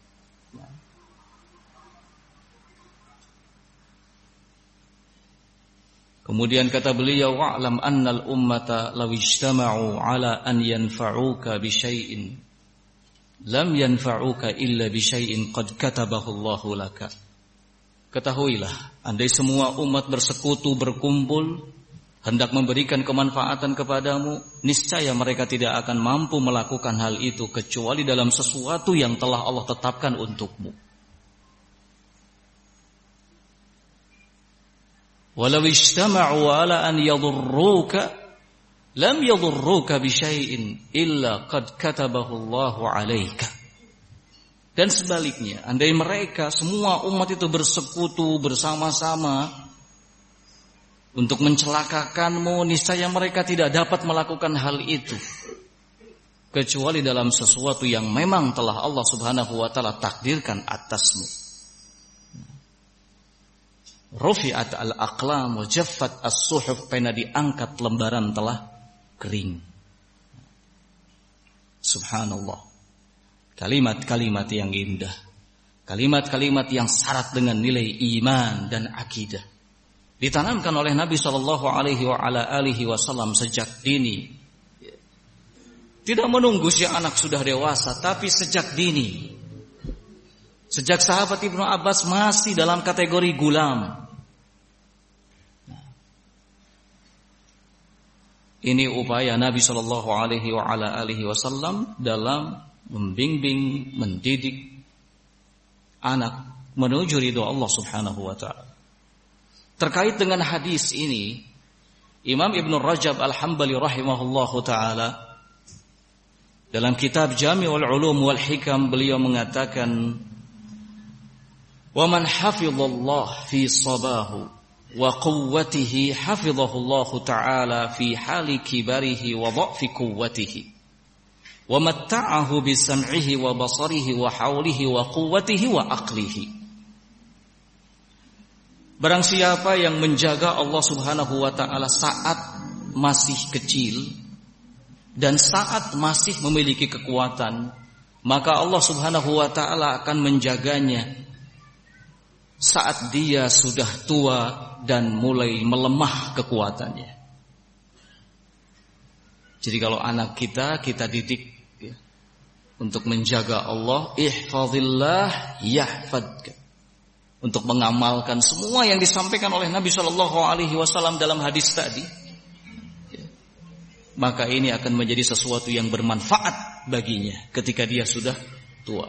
Kemudian kata beliau, wa'lam annal ummata law ijtama'u ala an yanfa'uka bi syai'in lam yanfa'uka illa bi syai'in qad katabahu Allahu laka. Ketahuilah, andai semua umat bersekutu berkumpul hendak memberikan kemanfaatan kepadamu, niscaya mereka tidak akan mampu melakukan hal itu kecuali dalam sesuatu yang telah Allah tetapkan untukmu. Walau ijtama'u ala an yadurruka lam yadurruka bi syai'in illa qad katabahu Allahu 'alaika. Dan sebaliknya, andai mereka semua umat itu bersekutu bersama-sama untuk mencelakakanmu, niscaya mereka tidak dapat melakukan hal itu kecuali dalam sesuatu yang memang telah Allah Subhanahu wa taala takdirkan atasmu. Rufi'at al-aqlam wa jaffat as-suhuf, pena diangkat, lembaran telah kering. Subhanallah. Kalimat-kalimat yang indah, kalimat-kalimat yang syarat dengan nilai iman dan akidah, ditanamkan oleh Nabi sallallahu alaihi wa ala alihi wasallam sejak dini. Tidak menunggu si anak sudah dewasa, tapi sejak dini. Sejak sahabat Ibnu Abbas masih dalam kategori gulam. Ini upaya Nabi sallallahu alaihi wa ala alihi wasallam dalam membimbing, mendidik anak menuju ridha Allah Subhanahu wa taala. Terkait dengan hadis ini, Imam Ibnu Rajab Al-Hambali rahimahullahu taala dalam kitab Jami'ul Ulum wal Hikam beliau mengatakan, wa man hafizallah fi sabahu wa quwwatihi hafizahullahu ta'ala fi hali kibarihi wa dha'fi quwwatihi wa matta'ahu bi sam'ihi wa basarihi wa haulihi wa quwwatihi wa aqlihi. Barang siapa yang menjaga Allah Subhanahu wa ta'ala saat masih kecil dan saat masih memiliki kekuatan, maka Allah Subhanahu wa ta'ala akan menjaganya saat dia sudah tua dan mulai melemah kekuatannya. Jadi kalau anak kita, kita didik ya, untuk menjaga Allah, ihfazillah yahfadka, untuk mengamalkan semua yang disampaikan oleh Nabi Shallallahu Alaihi Wasallam dalam hadis tadi, ya, maka ini akan menjadi sesuatu yang bermanfaat baginya ketika dia sudah tua.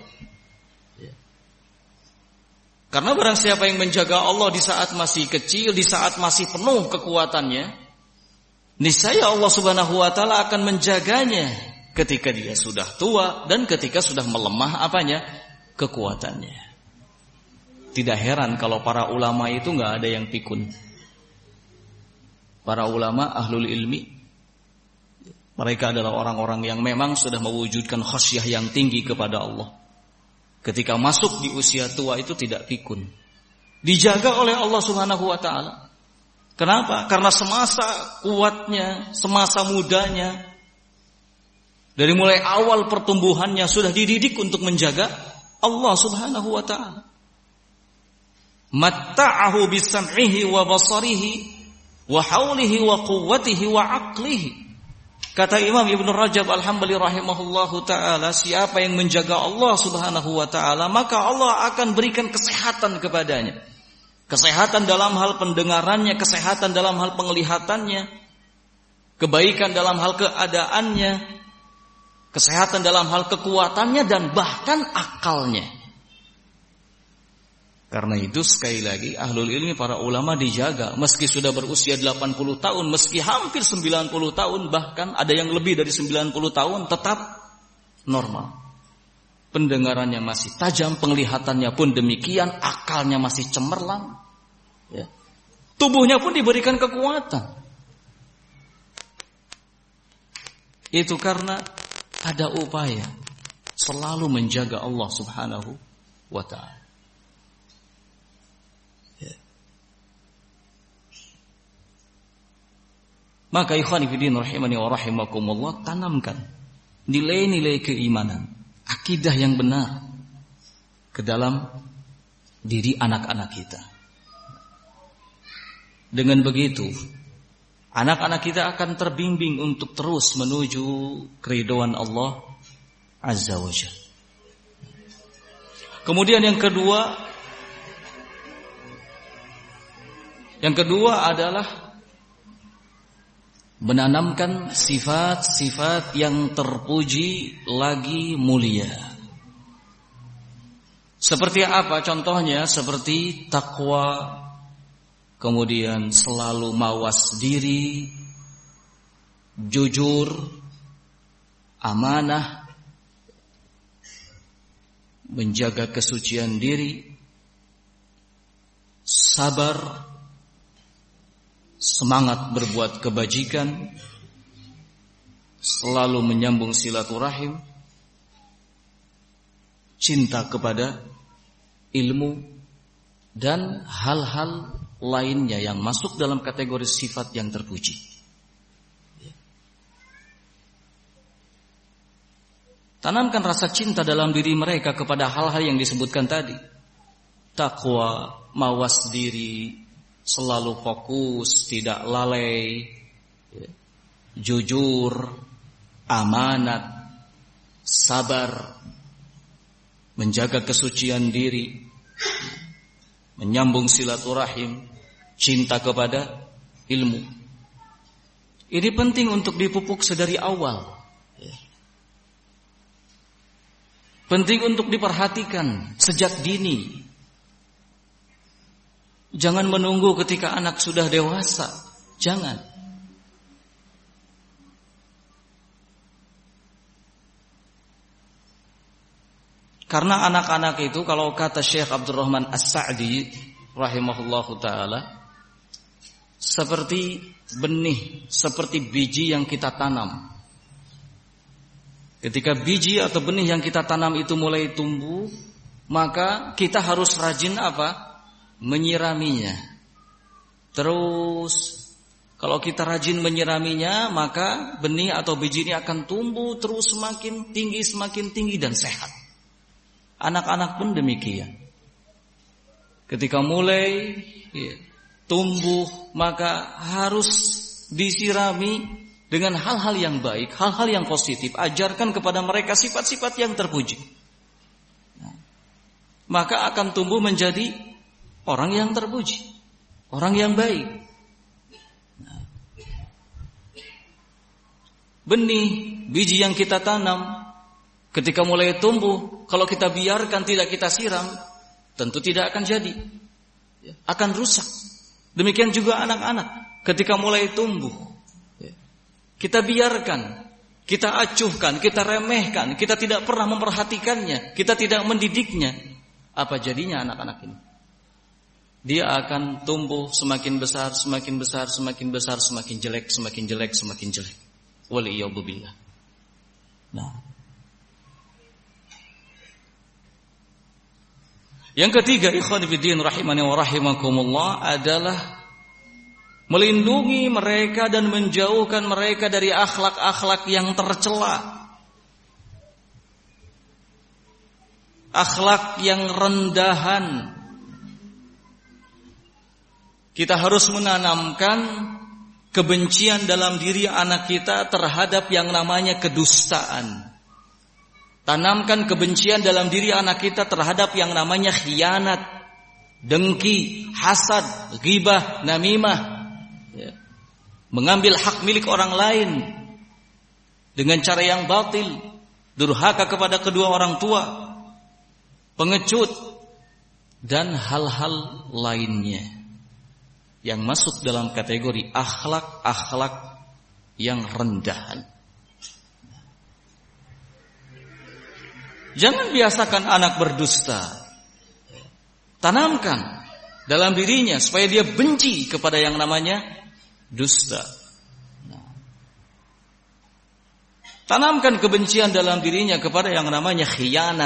Karena barang siapa yang menjaga Allah di saat masih kecil, di saat masih penuh kekuatannya, niscaya Allah Subhanahu wa taala akan menjaganya ketika dia sudah tua dan ketika sudah melemah apanya? Kekuatannya. Tidak heran kalau para ulama itu enggak ada yang pikun. Para ulama ahlul ilmi, mereka adalah orang-orang yang memang sudah mewujudkan khasyah yang tinggi kepada Allah. Ketika masuk di usia tua itu tidak pikun, dijaga oleh Allah Subhanahu wa taala. Kenapa? Karena semasa kuatnya, semasa mudanya, dari mulai awal pertumbuhannya sudah dididik untuk menjaga Allah Subhanahu wa taala. Matta'ahu bisam'ihi wa basarihi wa haulihi wa quwwatihi wa aqlihi. Kata Imam Ibnu Rajab Al-Hambali rahimahullahu ta'ala, siapa yang menjaga Allah Subhanahu wa ta'ala, maka Allah akan berikan kesehatan kepadanya. Kesehatan dalam hal pendengarannya, kesehatan dalam hal penglihatannya, kebaikan dalam hal keadaannya, kesehatan dalam hal kekuatannya, dan bahkan akalnya. Karena itu sekali lagi ahlul ilmi, para ulama dijaga. Meski sudah berusia delapan puluh tahun, meski hampir sembilan puluh tahun, bahkan ada yang lebih dari sembilan puluh tahun, tetap normal. Pendengarannya masih tajam, penglihatannya pun demikian, akalnya masih cemerlang. Ya. Tubuhnya pun diberikan kekuatan. Itu karena ada upaya selalu menjaga Allah Subhanahu wa ta'ala. Maka ikhwani fillah rahimani wa rahimakumullah, tanamkan nilai-nilai keimanan, akidah yang benar ke dalam diri anak-anak kita. Dengan begitu, anak-anak kita akan terbimbing untuk terus menuju keridhaan Allah Azza wa Jalla. Kemudian yang kedua, yang kedua adalah menanamkan sifat-sifat yang terpuji lagi mulia. Seperti apa contohnya? Seperti takwa, kemudian selalu mawas diri, jujur, amanah, menjaga kesucian diri, sabar, semangat berbuat kebajikan, selalu menyambung silaturahim, cinta kepada ilmu, dan hal-hal lainnya yang masuk dalam kategori sifat yang terpuji. Tanamkan rasa cinta dalam diri mereka kepada hal-hal yang disebutkan tadi. Takwa, mawas diri, selalu fokus, tidak lalai, jujur, amanat, sabar, menjaga kesucian diri, menyambung silaturahim, cinta kepada ilmu. Ini penting untuk dipupuk sedari awal. Penting untuk diperhatikan sejak dini. Jangan menunggu ketika anak sudah dewasa. Jangan. Karena anak-anak itu, kalau kata Syekh Abdurrahman As-Sa'di rahimahullahu ta'ala, seperti benih, seperti biji yang kita tanam. Ketika biji atau benih yang kita tanam itu mulai tumbuh, maka kita harus rajin apa? Menyiraminya. Terus kalau kita rajin menyiraminya, maka benih atau biji ini akan tumbuh terus semakin tinggi, semakin tinggi dan sehat. Anak-anak pun demikian. Ketika mulai ya, tumbuh, maka harus disirami dengan hal-hal yang baik, hal-hal yang positif. Ajarkan kepada mereka sifat-sifat yang terpuji. Nah, maka akan tumbuh menjadi orang yang terpuji, orang yang baik. Nah, benih, biji yang kita tanam, ketika mulai tumbuh, kalau kita biarkan tidak kita siram, tentu tidak akan jadi, akan rusak. Demikian juga anak-anak, ketika mulai tumbuh, kita biarkan, kita acuhkan, kita remehkan, kita tidak pernah memperhatikannya, kita tidak mendidiknya, apa jadinya anak-anak ini? Dia akan tumbuh semakin besar, semakin besar, semakin besar, semakin jelek, semakin jelek, semakin jelek. Waliyadzubillah. Nah, yang ketiga, ikhwan fillah rahimani wa rahimakumullah, adalah melindungi mereka dan menjauhkan mereka dari akhlak-akhlak yang tercela, akhlak yang rendahan. Kita harus menanamkan kebencian dalam diri anak kita terhadap yang namanya kedustaan. Tanamkan kebencian dalam diri anak kita terhadap yang namanya khianat, dengki, hasad, ghibah, namimah. Ya. mengambil hak milik orang lain dengan cara yang batil, durhaka kepada kedua orang tua, pengecut, dan hal-hal lainnya yang masuk dalam kategori akhlak-akhlak yang rendahan. Jangan biasakan anak berdusta. Tanamkan dalam dirinya supaya dia benci kepada yang namanya dusta. Tanamkan kebencian dalam dirinya kepada yang namanya khianat,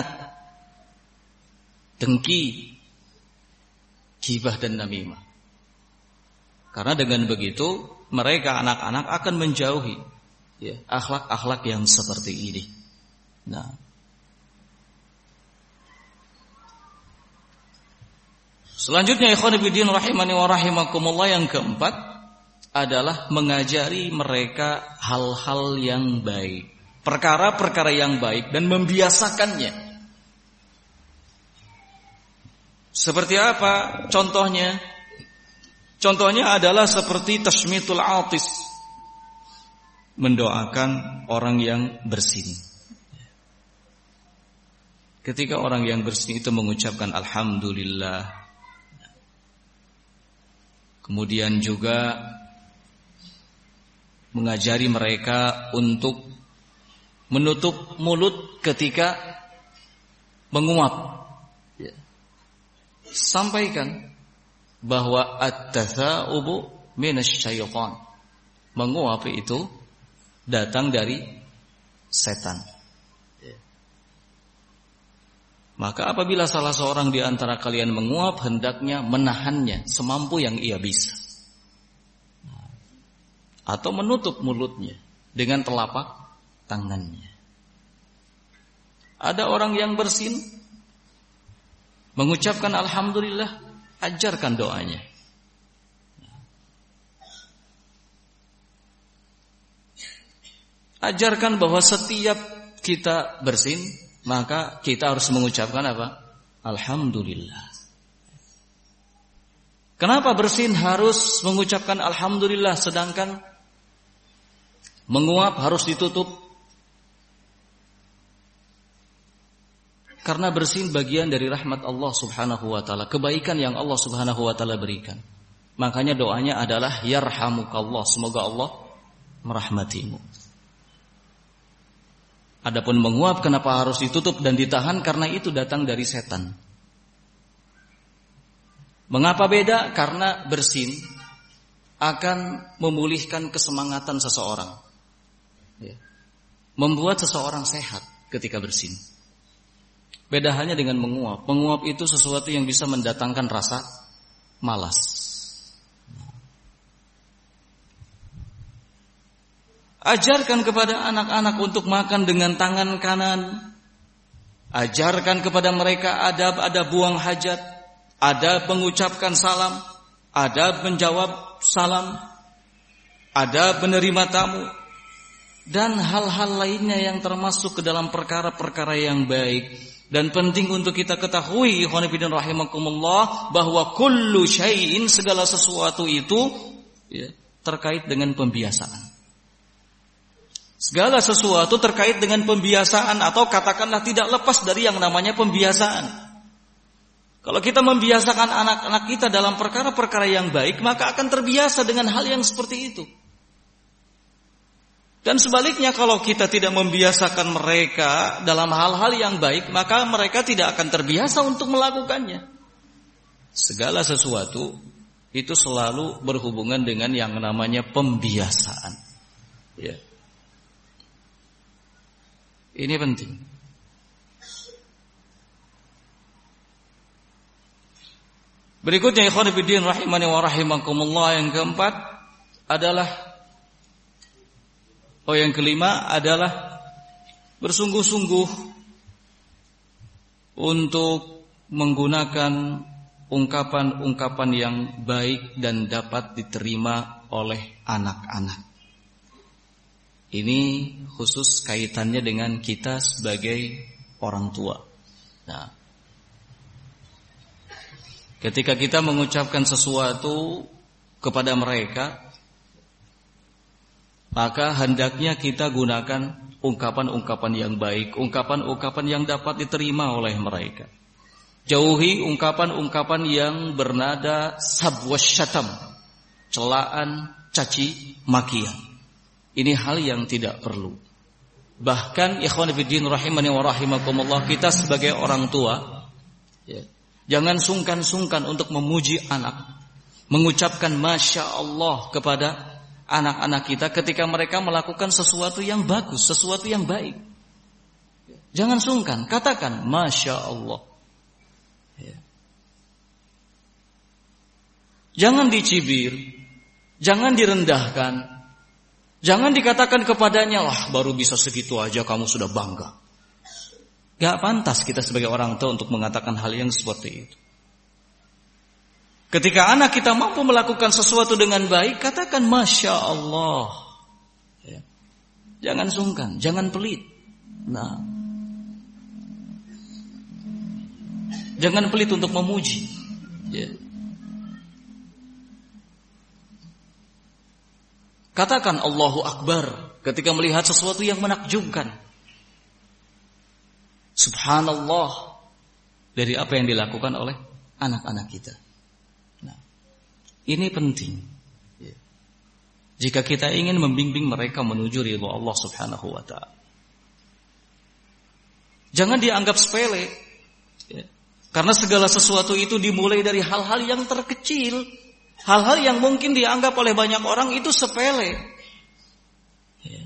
dengki, ghibah dan namimah. Karena dengan begitu mereka anak-anak akan menjauhi ya, akhlak-akhlak yang seperti ini. Nah, selanjutnya ikhwan fillah rahimani wa rahimakumullah, yang keempat adalah mengajari mereka hal-hal yang baik, perkara-perkara yang baik, dan membiasakannya. Seperti apa contohnya? Contohnya adalah seperti tashmitul atis, mendoakan orang yang bersin. Ketika orang yang bersin itu mengucapkan alhamdulillah, kemudian juga mengajari mereka untuk menutup mulut ketika menguap. Sampaikan bahwa at-tatha'ubu minasyaitan, menguap itu datang dari setan. Maka apabila salah seorang di antara kalian menguap, hendaknya menahannya semampu yang ia bisa, atau menutup mulutnya dengan telapak tangannya. Ada orang yang bersin, mengucapkan alhamdulillah, ajarkan doanya. Ajarkan bahwa setiap kita bersin, maka kita harus mengucapkan apa? Alhamdulillah. Kenapa bersin harus mengucapkan alhamdulillah, sedangkan menguap harus ditutup? Karena bersin bagian dari rahmat Allah subhanahu wa ta'ala, kebaikan yang Allah subhanahu wa ta'ala berikan. Makanya doanya adalah yarhamukallah, semoga Allah merahmatimu. Adapun menguap kenapa harus ditutup dan ditahan? Karena itu datang dari setan. Mengapa beda? Karena bersin akan memulihkan kesemangatan seseorang, membuat seseorang sehat ketika bersin. Beda halnya dengan menguap. Menguap itu sesuatu yang bisa mendatangkan rasa malas. Ajarkan kepada anak-anak untuk makan dengan tangan kanan. Ajarkan kepada mereka adab-adab buang hajat, adab mengucapkan salam, adab menjawab salam, adab menerima tamu, dan hal-hal lainnya yang termasuk ke dalam perkara-perkara yang baik. Dan penting untuk kita ketahui ikhwan fillah rahimakumullah, bahwa kullu syai'in, segala sesuatu itu ya, terkait dengan pembiasaan. Segala sesuatu terkait dengan pembiasaan, atau katakanlah tidak lepas dari yang namanya pembiasaan. Kalau kita membiasakan anak-anak kita dalam perkara-perkara yang baik, maka akan terbiasa dengan hal yang seperti itu. Dan sebaliknya, kalau kita tidak membiasakan mereka dalam hal-hal yang baik, maka mereka tidak akan terbiasa untuk melakukannya. Segala sesuatu itu selalu berhubungan dengan yang namanya pembiasaan. Ya. Ini penting. Berikutnya ikhwan fillah rahimani wa rahimakumullah, yang keempat adalah Oh yang kelima adalah bersungguh-sungguh untuk menggunakan ungkapan-ungkapan yang baik dan dapat diterima oleh anak-anak. Ini khusus kaitannya dengan kita sebagai orang tua. Nah, ketika kita mengucapkan sesuatu kepada mereka, maka hendaknya kita gunakan ungkapan-ungkapan yang baik, ungkapan-ungkapan yang dapat diterima oleh mereka. Jauhi ungkapan-ungkapan yang bernada sab wasyatam, celaan, caci, makian. Ini hal yang tidak perlu. Bahkan ikhwan fillah rahimani wa rahimakumullah, kita sebagai orang tua ya, jangan sungkan-sungkan untuk memuji anak, mengucapkan masya Allah kepada anak-anak kita ketika mereka melakukan sesuatu yang bagus, sesuatu yang baik. Jangan sungkan, katakan masya Allah ya. Jangan dicibir, jangan direndahkan, jangan dikatakan kepadanya, wah baru bisa segitu aja kamu sudah bangga. Gak pantas kita sebagai orang tua untuk mengatakan hal yang seperti itu. Ketika anak kita mampu melakukan sesuatu dengan baik, katakan masya Allah ya. Jangan sungkan, jangan pelit. Nah, jangan pelit untuk memuji ya. Katakan Allahu Akbar ketika melihat sesuatu yang menakjubkan. Subhanallah dari apa yang dilakukan oleh anak-anak kita. Ini penting ya. Jika kita ingin membimbing mereka menuju ridha Allah subhanahu wa ta'ala. Jangan dianggap sepele ya. Karena segala sesuatu itu dimulai dari hal-hal yang terkecil, hal-hal yang mungkin dianggap oleh banyak orang itu sepele ya.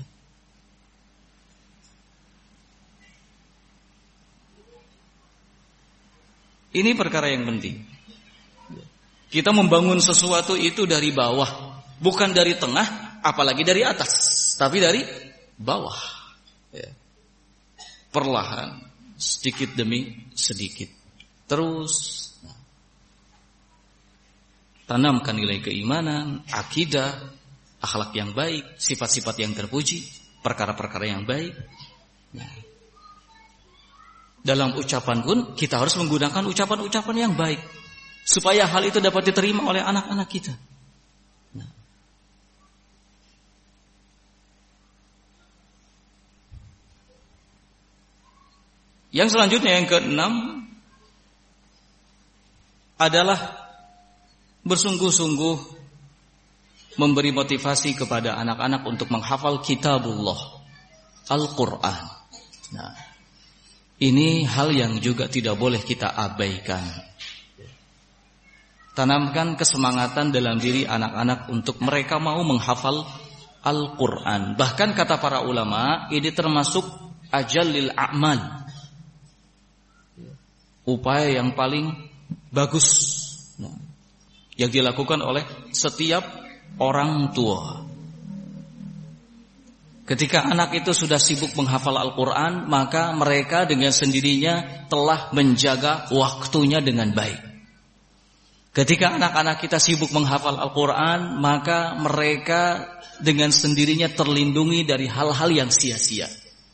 Ini perkara yang penting. Kita membangun sesuatu itu dari bawah, bukan dari tengah, apalagi dari atas, tapi dari bawah. Ya. Perlahan, sedikit demi sedikit. Terus nah, tanamkan nilai keimanan, akidah, akhlak yang baik, sifat-sifat yang terpuji, perkara-perkara yang baik. Nah, dalam ucapan pun kita harus menggunakan ucapan-ucapan yang baik, supaya hal itu dapat diterima oleh anak-anak kita. Nah. Yang selanjutnya yang keenam adalah bersungguh-sungguh memberi motivasi kepada anak-anak untuk menghafal kitabullah, Al-Quran. Nah, ini hal yang juga tidak boleh kita abaikan. Tanamkan kesemangatan dalam diri anak-anak untuk mereka mau menghafal Al-Quran. Bahkan kata para ulama, ini termasuk ajallil a'mal, upaya yang paling bagus nah, yang dilakukan oleh setiap orang tua. Ketika anak itu sudah sibuk menghafal Al-Quran, maka mereka dengan sendirinya telah menjaga waktunya dengan baik. Ketika anak-anak kita sibuk menghafal Al-Quran, maka mereka dengan sendirinya terlindungi dari hal-hal yang sia-sia.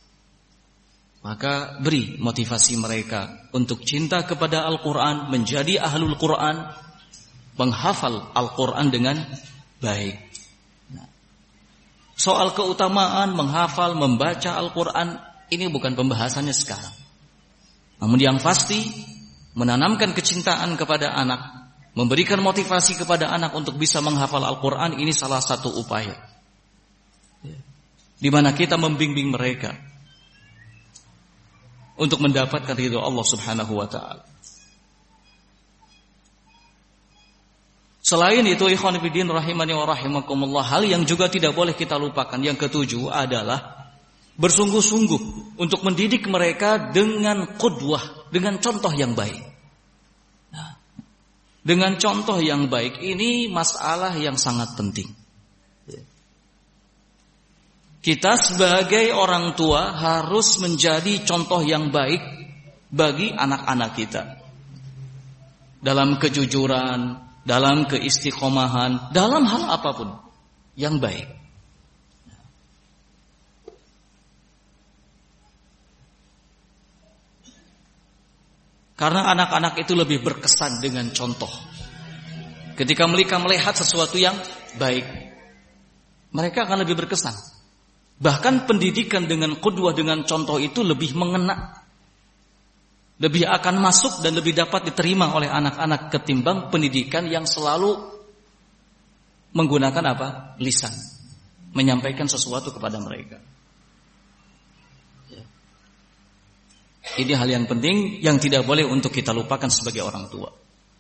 Maka beri motivasi mereka untuk cinta kepada Al-Quran, menjadi ahlul Quran, menghafal Al-Quran dengan baik. Nah, soal keutamaan menghafal, membaca Al-Quran, ini bukan pembahasannya sekarang. Namun yang pasti, menanamkan kecintaan kepada anak, memberikan motivasi kepada anak untuk bisa menghafal Al-Quran, ini salah satu upaya di mana kita membimbing mereka untuk mendapatkan ridha Allah subhanahu wa ta'ala. Selain itu, ikhwan fillah rahimani wa rahimakumullah, hal yang juga tidak boleh kita lupakan, yang ketujuh adalah bersungguh-sungguh untuk mendidik mereka dengan qudwah, dengan contoh yang baik. Nah, dengan contoh yang baik ini masalah yang sangat penting. Kita sebagai orang tua harus menjadi contoh yang baik bagi anak-anak kita. Dalam kejujuran, dalam keistiqomahan, dalam hal apapun yang baik. Karena anak-anak itu lebih berkesan dengan contoh. Ketika mereka melihat sesuatu yang baik, Mereka akan lebih berkesan. Bahkan pendidikan dengan qudwah, dengan contoh itu lebih mengena, lebih akan masuk dan lebih dapat diterima oleh anak-anak ketimbang pendidikan yang selalu menggunakan apa? Lisan, menyampaikan sesuatu kepada mereka. Ini hal yang penting yang tidak boleh untuk kita lupakan sebagai orang tua.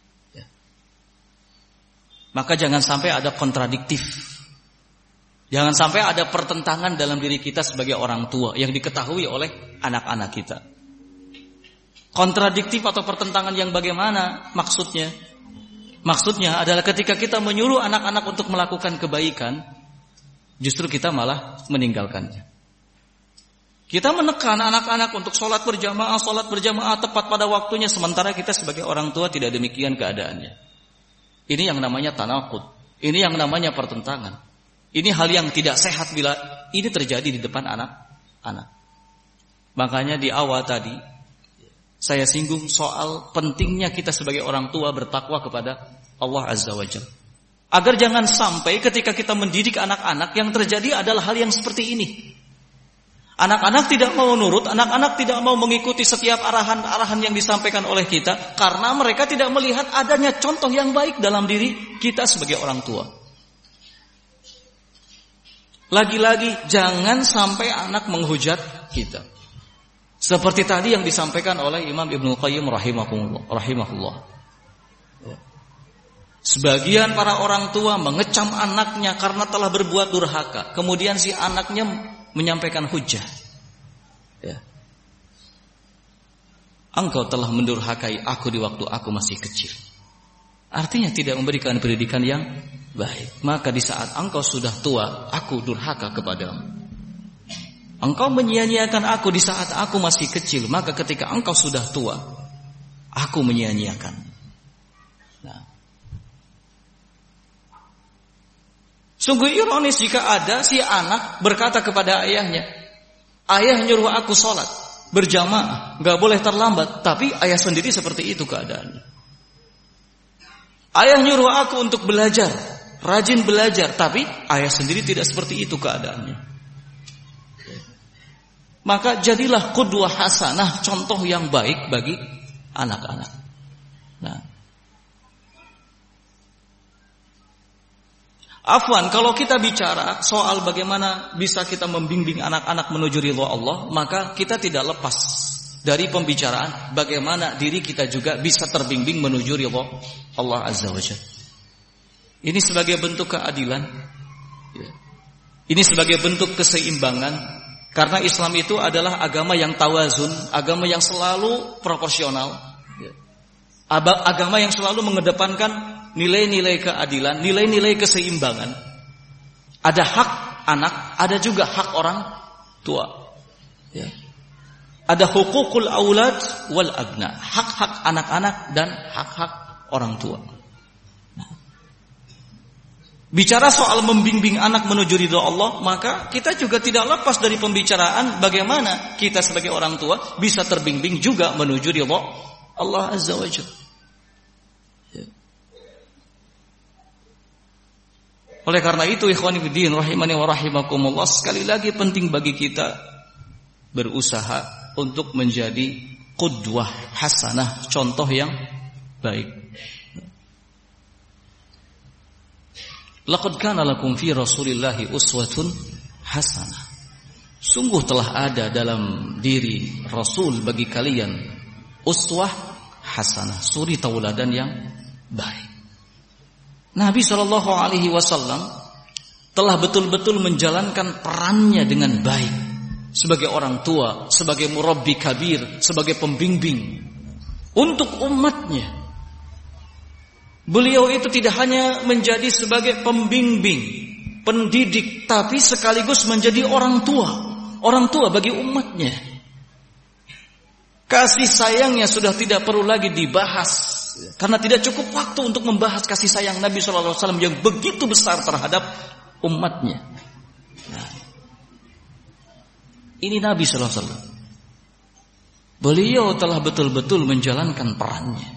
Maka jangan sampai ada kontradiktif. Jangan sampai ada pertentangan dalam diri kita sebagai orang tua yang diketahui oleh anak-anak kita. Kontradiktif atau pertentangan yang bagaimana maksudnya? Maksudnya adalah ketika kita menyuruh anak-anak untuk melakukan kebaikan, justru kita malah meninggalkannya. Kita menekan anak-anak untuk sholat berjamaah, sholat berjamaah tepat pada waktunya, sementara kita sebagai orang tua tidak demikian keadaannya. Ini yang namanya tanaqud. Ini yang namanya pertentangan. Ini hal yang tidak sehat bila ini terjadi di depan anak-anak. Makanya di awal tadi saya singgung soal pentingnya kita sebagai orang tua bertakwa kepada Allah Azza wa Jalla. Agar jangan sampai ketika kita mendidik anak-anak yang terjadi adalah hal yang seperti ini. Anak-anak tidak mau nurut, anak-anak tidak mau mengikuti setiap arahan-arahan yang disampaikan oleh kita karena mereka tidak melihat adanya contoh yang baik dalam diri kita sebagai orang tua. Lagi-lagi jangan sampai anak menghujat kita. Seperti tadi yang disampaikan oleh Imam Ibnu Qayyim rahimahullah. rahimahullah. Sebagian para orang tua mengecam anaknya karena telah berbuat durhaka. Kemudian si anaknya menyampaikan hujah. Ya. Engkau telah mendurhakai aku di waktu aku masih kecil. Artinya tidak memberikan pendidikan yang baik. Maka di saat engkau sudah tua, aku durhaka kepadamu. Engkau menyia-nyiakan aku di saat aku masih kecil, maka ketika engkau sudah tua, aku menyia-nyiakan. Nah. Sungguh ironis jika ada si anak berkata kepada ayahnya, ayah nyuruh aku sholat berjamaah, gak boleh terlambat, tapi ayah sendiri seperti itu keadaannya. Ayah nyuruh aku untuk belajar, rajin belajar, tapi ayah sendiri tidak seperti itu keadaannya. Maka jadilah qudwah hasanah, contoh yang baik bagi anak-anak. Nah, afwan, kalau kita bicara soal bagaimana bisa kita membimbing anak-anak menuju ridha Allah, maka kita tidak lepas dari pembicaraan bagaimana diri kita juga bisa terbimbing menuju ridha Allah Azza wa Jalla. Ini sebagai bentuk keadilan, ini sebagai bentuk keseimbangan, karena Islam itu adalah agama yang tawazun, agama yang selalu proporsional, agama yang selalu mengedepankan nilai-nilai keadilan, nilai-nilai keseimbangan. Ada hak anak, ada juga hak orang tua. Ya. Ada hukukul aulad wal abna, hak-hak anak-anak dan hak-hak orang tua. Nah. Bicara soal membimbing anak menuju ridha Allah, maka kita juga tidak lepas dari pembicaraan bagaimana kita sebagai orang tua bisa terbimbing juga menuju ridha Allah Azza wa Jalla. Oleh karena itu ikhwani fiddin rahimani wa rahimakumullah, sekali lagi penting bagi kita berusaha untuk menjadi qudwah hasanah, contoh yang baik. Laqad kana lakum fi Rasulillahi uswatun hasanah. Sungguh telah ada dalam diri Rasul bagi kalian uswah hasanah, suri tauladan yang baik. Nabi shallallahu alaihi wasallam telah betul-betul menjalankan perannya dengan baik sebagai orang tua, sebagai murabbi kabir, sebagai pembimbing untuk umatnya. Beliau itu tidak hanya menjadi sebagai pembimbing, pendidik, tapi sekaligus menjadi orang tua, orang tua bagi umatnya. Kasih sayangnya sudah tidak perlu lagi dibahas, karena tidak cukup waktu untuk membahas kasih sayang Nabi shallallahu alaihi wasallam yang begitu besar terhadap umatnya. Nah, ini Nabi shallallahu alaihi wasallam. Beliau telah betul-betul menjalankan perannya,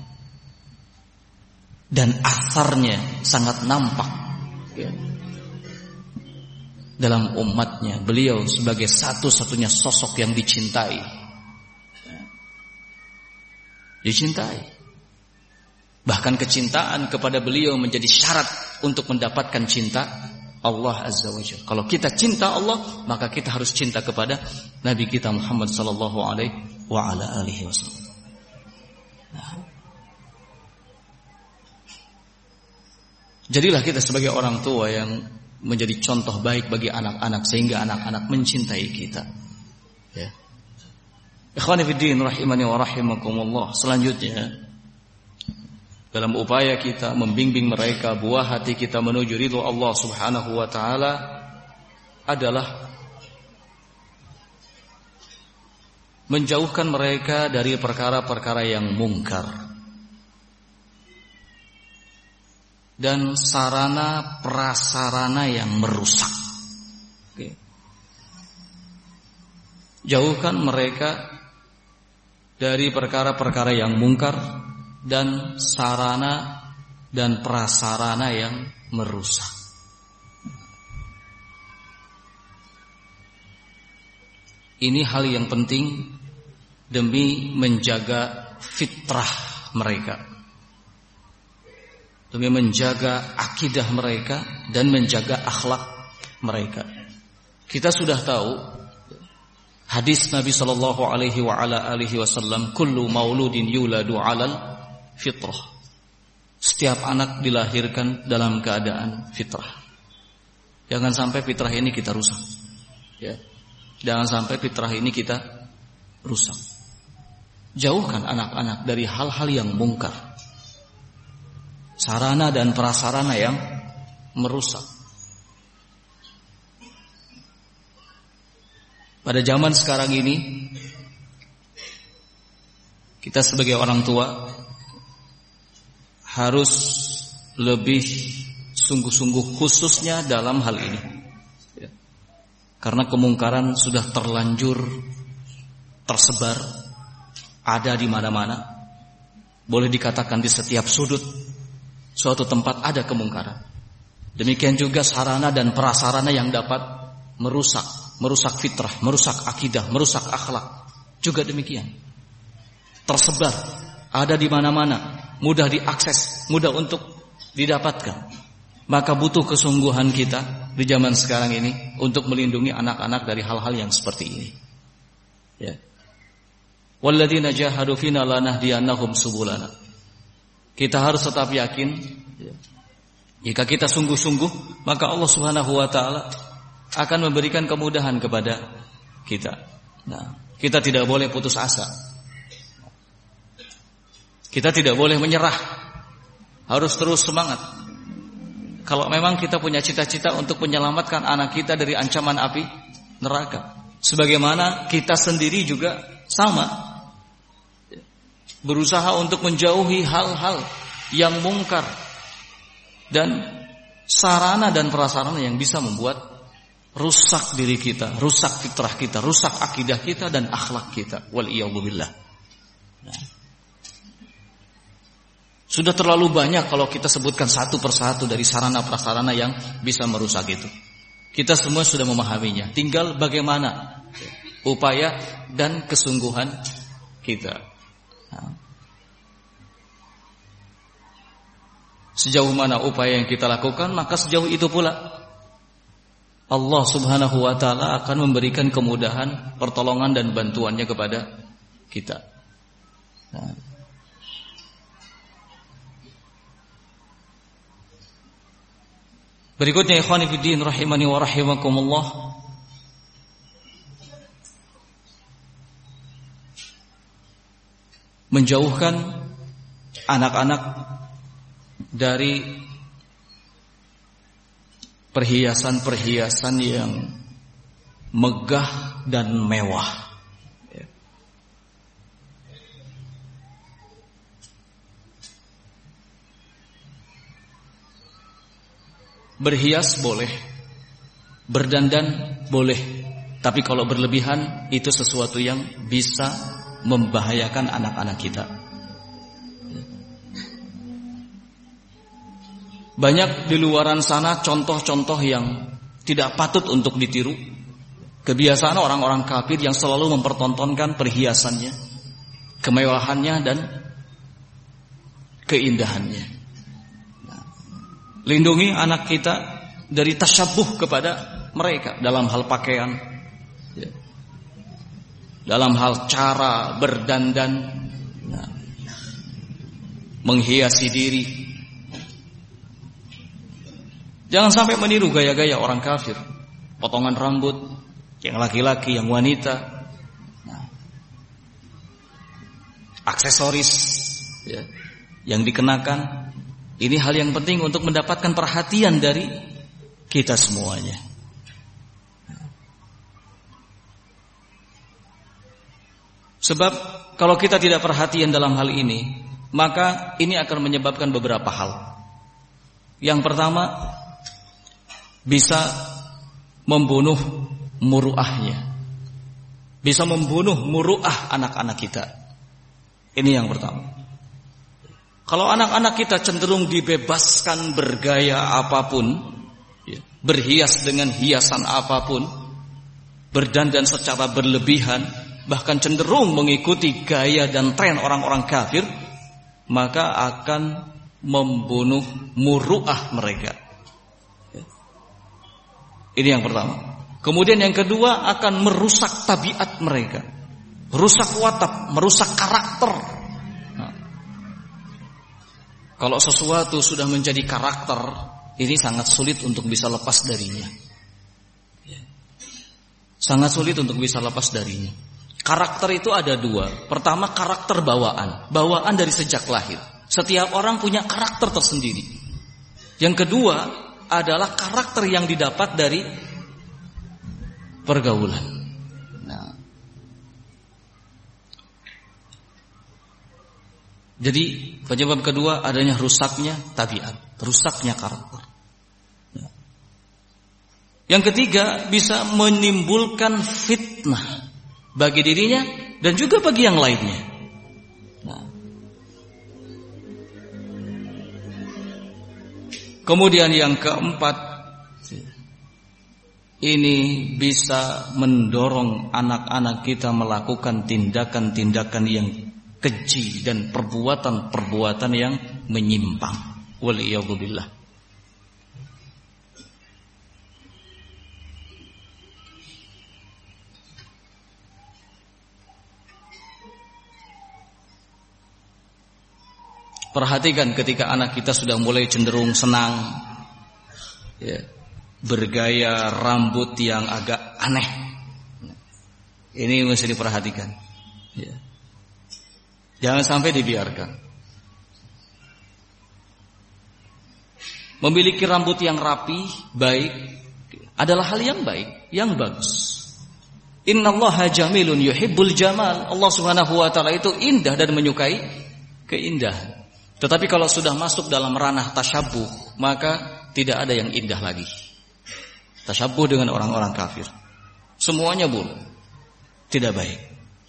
dan asarnya sangat nampak. dalam umatnya. Beliau sebagai satu-satunya sosok yang dicintai. Dicintai. Bahkan kecintaan kepada beliau menjadi syarat untuk mendapatkan cinta Allah Azza wa Jalla. Kalau kita cinta Allah, maka kita harus cinta kepada Nabi kita Muhammad sallallahu alaihi wa ala alihi wasallam. Nah. Jadilah kita sebagai orang tua yang menjadi contoh baik bagi anak-anak sehingga anak-anak mencintai kita. Ya. Ikhwani fiddin rahimani wa rahimakumullah. Selanjutnya, dalam upaya kita membimbing mereka, buah hati kita menuju ridho Allah Subhanahu wa taala adalah menjauhkan mereka dari perkara-perkara yang mungkar dan sarana prasarana yang merusak. Oke. Jauhkan mereka dari perkara-perkara yang mungkar dan sarana dan prasarana yang merusak. Ini hal yang penting demi menjaga fitrah mereka, demi menjaga akidah mereka dan menjaga akhlak mereka. Kita sudah tahu hadis Nabi sallallahu alaihi wa ala alihi wasallam, kullu mauludin yuladu 'alal fitrah. Setiap anak dilahirkan dalam keadaan fitrah. Jangan sampai fitrah ini kita rusak. Ya. Jangan sampai fitrah ini kita rusak. Jauhkan anak-anak dari hal-hal yang mungkar, sarana dan prasarana yang merusak. Pada zaman sekarang ini, kita sebagai orang tua harus lebih sungguh-sungguh khususnya dalam hal ini, ya. Karena kemungkaran sudah terlanjur tersebar, ada di mana-mana. Boleh dikatakan di setiap sudut suatu tempat ada kemungkaran. Demikian juga sarana dan prasarana yang dapat merusak, merusak fitrah, merusak akidah, merusak akhlak. Juga demikian. Tersebar, ada di mana-mana, mudah diakses, mudah untuk didapatkan. Maka butuh kesungguhan kita di zaman sekarang ini untuk melindungi anak-anak dari hal-hal yang seperti ini. Ya. Walladzina jahadu fina lanahdiyannahum subulana. Kita harus tetap yakin, ya, jika kita sungguh-sungguh, maka Allah Subhanahu wa taala akan memberikan kemudahan kepada kita. Nah, kita tidak boleh putus asa. Kita tidak boleh menyerah. Harus terus semangat. Kalau memang kita punya cita-cita untuk menyelamatkan anak kita dari ancaman api neraka, sebagaimana kita sendiri juga sama, berusaha untuk menjauhi hal-hal yang mungkar dan sarana dan prasarana yang bisa membuat rusak diri kita, rusak fitrah kita, rusak akidah kita dan akhlak kita. Waliyadzubillah. Nah, sudah terlalu banyak kalau kita sebutkan satu persatu dari sarana prasarana yang bisa merusak itu. Kita semua sudah memahaminya. Tinggal bagaimana upaya dan kesungguhan kita. Nah, sejauh mana upaya yang kita lakukan, maka sejauh itu pula Allah Subhanahu wa taala akan memberikan kemudahan, pertolongan dan bantuannya kepada kita. Nah, berikutnya ikhwani fiddin rahimani wa rahimakumullah, menjauhkan anak-anak dari perhiasan-perhiasan yang megah dan mewah. Berhias boleh, berdandan boleh, tapi kalau berlebihan itu sesuatu yang bisa membahayakan anak-anak kita. Banyak di luaran sana contoh-contoh yang tidak patut untuk ditiru. Kebiasaan orang-orang kafir yang selalu mempertontonkan perhiasannya, kemewahannya dan keindahannya. Nah, lindungi anak kita dari tasyabuh kepada mereka dalam hal pakaian, ya, dalam hal cara berdandan, nah, menghiasi diri. Jangan sampai meniru gaya-gaya orang kafir, potongan rambut, yang laki-laki, yang wanita, nah, aksesoris, ya, yang dikenakan. Ini hal yang penting untuk mendapatkan perhatian dari kita semuanya. Sebab kalau kita tidak perhatian dalam hal ini, maka ini akan menyebabkan beberapa hal. Yang pertama, bisa membunuh muruahnya, bisa membunuh muruah anak-anak kita. Ini yang pertama. Kalau anak-anak kita cenderung dibebaskan bergaya apapun, ya, berhias dengan hiasan apapun, berdandan secara berlebihan, bahkan cenderung mengikuti gaya dan tren orang-orang kafir, maka akan membunuh muruah mereka. Ini yang pertama. Kemudian yang kedua, akan merusak tabiat mereka, rusak watak, merusak karakter. Nah, kalau sesuatu sudah menjadi karakter, ini sangat sulit untuk bisa lepas darinya. Sangat sulit untuk bisa lepas darinya. Karakter itu ada dua. Pertama, karakter bawaan, bawaan dari sejak lahir. Setiap orang punya karakter tersendiri. Yang kedua adalah karakter yang didapat dari pergaulan. Nah, jadi penyebab kedua adanya rusaknya tabiat, rusaknya karakter. Nah, yang ketiga bisa menimbulkan fitnah bagi dirinya dan juga bagi yang lainnya. Nah, kemudian yang keempat, ini bisa mendorong anak-anak kita melakukan tindakan-tindakan yang keji dan perbuatan-perbuatan yang menyimpang. Waliyadzubillah. Perhatikan ketika anak kita sudah mulai cenderung senang, ya, bergaya rambut yang agak aneh. Ini mesti diperhatikan, ya. Jangan sampai dibiarkan. Memiliki rambut yang rapi, baik, adalah hal yang baik, yang bagus. Innallaha jamilun yuhibbul jamal. Allah Subhanahu wa taala itu indah dan menyukai keindahan. Tetapi kalau sudah masuk dalam ranah tasyabuh, maka tidak ada yang indah lagi. Tasyabuh dengan orang-orang kafir, semuanya buruk, tidak baik.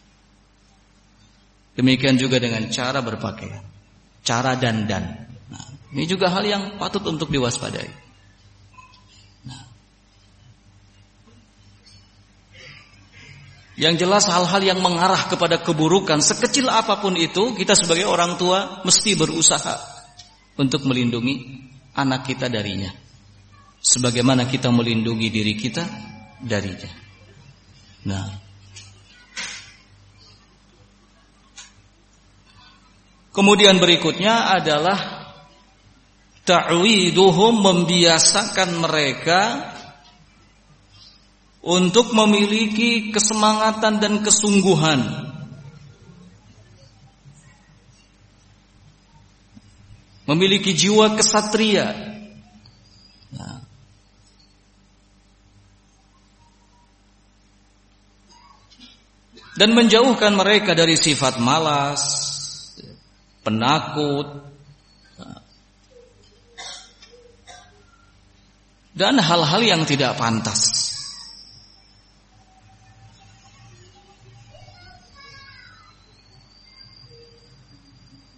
Demikian juga dengan cara berpakaian, cara dandan. Nah, ini juga hal yang patut untuk diwaspadai. Nah, yang jelas hal-hal yang mengarah kepada keburukan, sekecil apapun itu, kita sebagai orang tua mesti berusaha untuk melindungi anak kita darinya, sebagaimana kita melindungi diri kita darinya. Nah, kemudian berikutnya adalah ta'widuhum, membiasakan mereka untuk memiliki kesemangatan dan kesungguhan, memiliki jiwa kesatria. Nah, dan menjauhkan mereka dari sifat malas, penakut, dan hal-hal yang tidak pantas.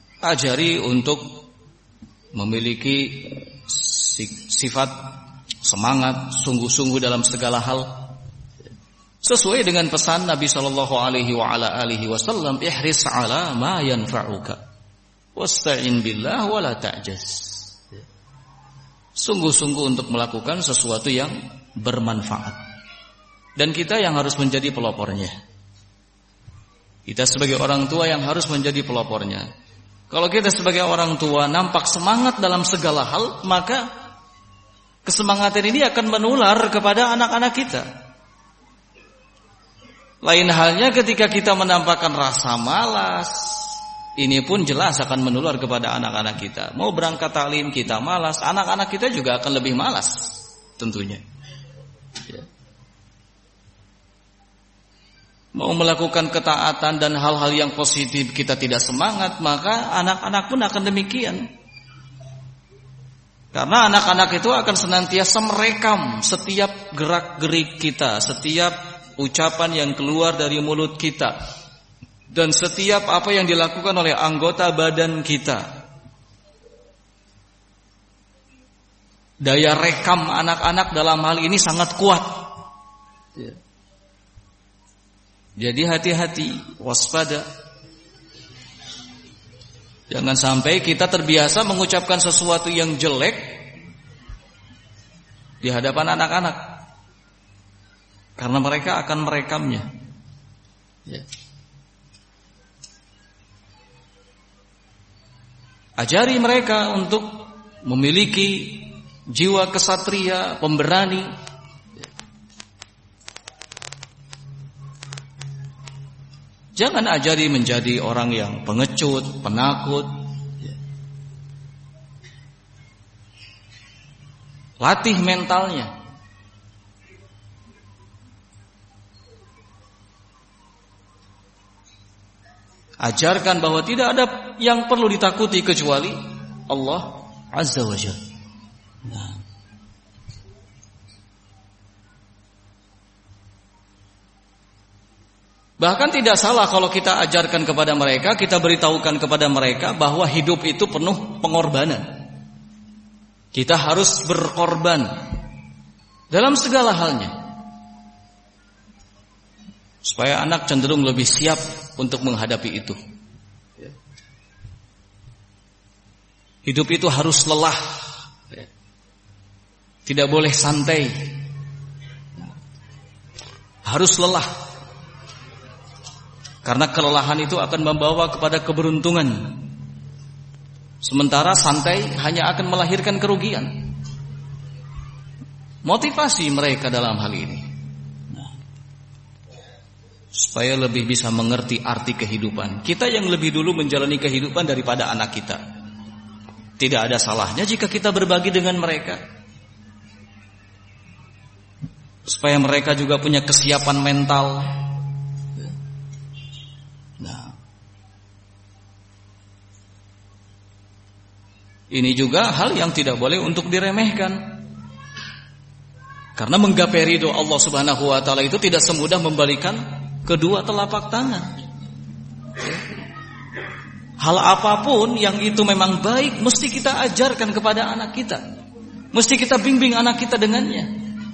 Ajari untuk memiliki sifat semangat, sungguh-sungguh dalam segala hal. Sesuai dengan pesan Nabi sallallahu alaihi wa ala alihi wasallam, ihris ala ma yanfa'uka wasta'in billah wa la ta'jaz. Sungguh-sungguh untuk melakukan sesuatu yang bermanfaat. Dan kita yang harus menjadi pelopornya. Kita sebagai orang tua yang harus menjadi pelopornya. Kalau kita sebagai orang tua nampak semangat dalam segala hal, maka kesemangatan ini akan menular kepada anak-anak kita. Lain halnya ketika kita menampakkan rasa malas, ini pun jelas akan menular kepada anak-anak kita. Mau berangkat taklim kita malas, anak-anak kita juga akan lebih malas tentunya. Ya. Mau melakukan ketaatan dan hal-hal yang positif kita tidak semangat, maka anak-anak pun akan demikian. Karena anak-anak itu akan senantiasa merekam setiap gerak-gerik kita, setiap ucapan yang keluar dari mulut kita, dan setiap apa yang dilakukan oleh anggota badan kita. Daya rekam anak-anak dalam hal ini sangat kuat. Ya. Jadi hati-hati, waspada. Jangan sampai kita terbiasa mengucapkan sesuatu yang jelek di hadapan anak-anak, karena mereka akan merekamnya. Ya. Ajari mereka untuk memiliki jiwa kesatria, pemberani. Jangan ajari menjadi orang yang pengecut, penakut. Latih mentalnya. Ajarkan bahwa tidak ada yang perlu ditakuti kecuali Allah Azza wa Jalla. Nah. Bahkan tidak salah kalau kita ajarkan kepada mereka, kita beritahukan kepada mereka bahwa hidup itu penuh pengorbanan. Kita harus berkorban dalam segala halnya, supaya anak cenderung lebih siap untuk menghadapi itu. Hidup itu harus lelah, tidak boleh santai, harus lelah. Karena kelelahan itu akan membawa kepada keberuntungan, sementara santai hanya akan melahirkan kerugian. Motivasi mereka dalam hal ini, supaya lebih bisa mengerti arti kehidupan. Kita yang lebih dulu menjalani kehidupan daripada anak kita. Tidak ada salahnya jika kita berbagi dengan mereka, supaya mereka juga punya kesiapan mental. Nah, ini juga hal yang tidak boleh untuk diremehkan. Karena menggapai ridho Allah Subhanahu wa taala itu tidak semudah membalikan kedua telapak tangan. Hal apapun yang itu memang baik, mesti kita ajarkan kepada anak kita, mesti kita bimbing anak kita dengannya.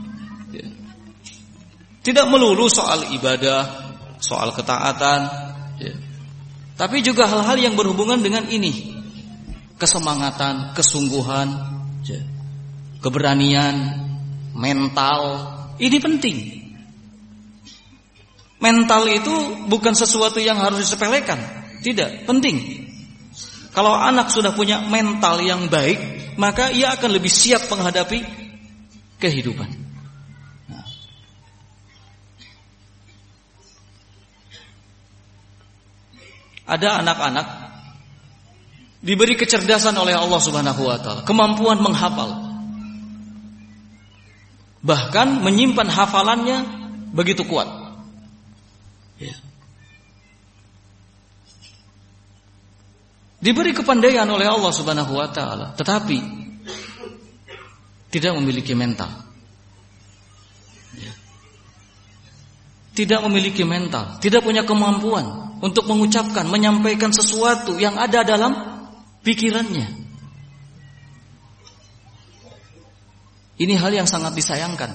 Tidak melulu soal ibadah, soal ketaatan, tapi juga hal-hal yang berhubungan dengan ini. Kesemangatan, kesungguhan, keberanian, mental, ini penting. Mental itu bukan sesuatu yang harus disepelekan, tidak, penting. Kalau anak sudah punya mental yang baik, maka ia akan lebih siap menghadapi kehidupan. Nah. Ada anak-anak diberi kecerdasan oleh Allah Subhanahu wa taala, kemampuan menghafal, bahkan menyimpan hafalannya begitu kuat. Ya. Diberi kepandaian oleh Allah Subhanahu wa taala, tetapi tidak memiliki mental. Ya. Tidak memiliki mental, tidak punya kemampuan untuk mengucapkan, menyampaikan sesuatu yang ada dalam pikirannya. Ini hal yang sangat disayangkan.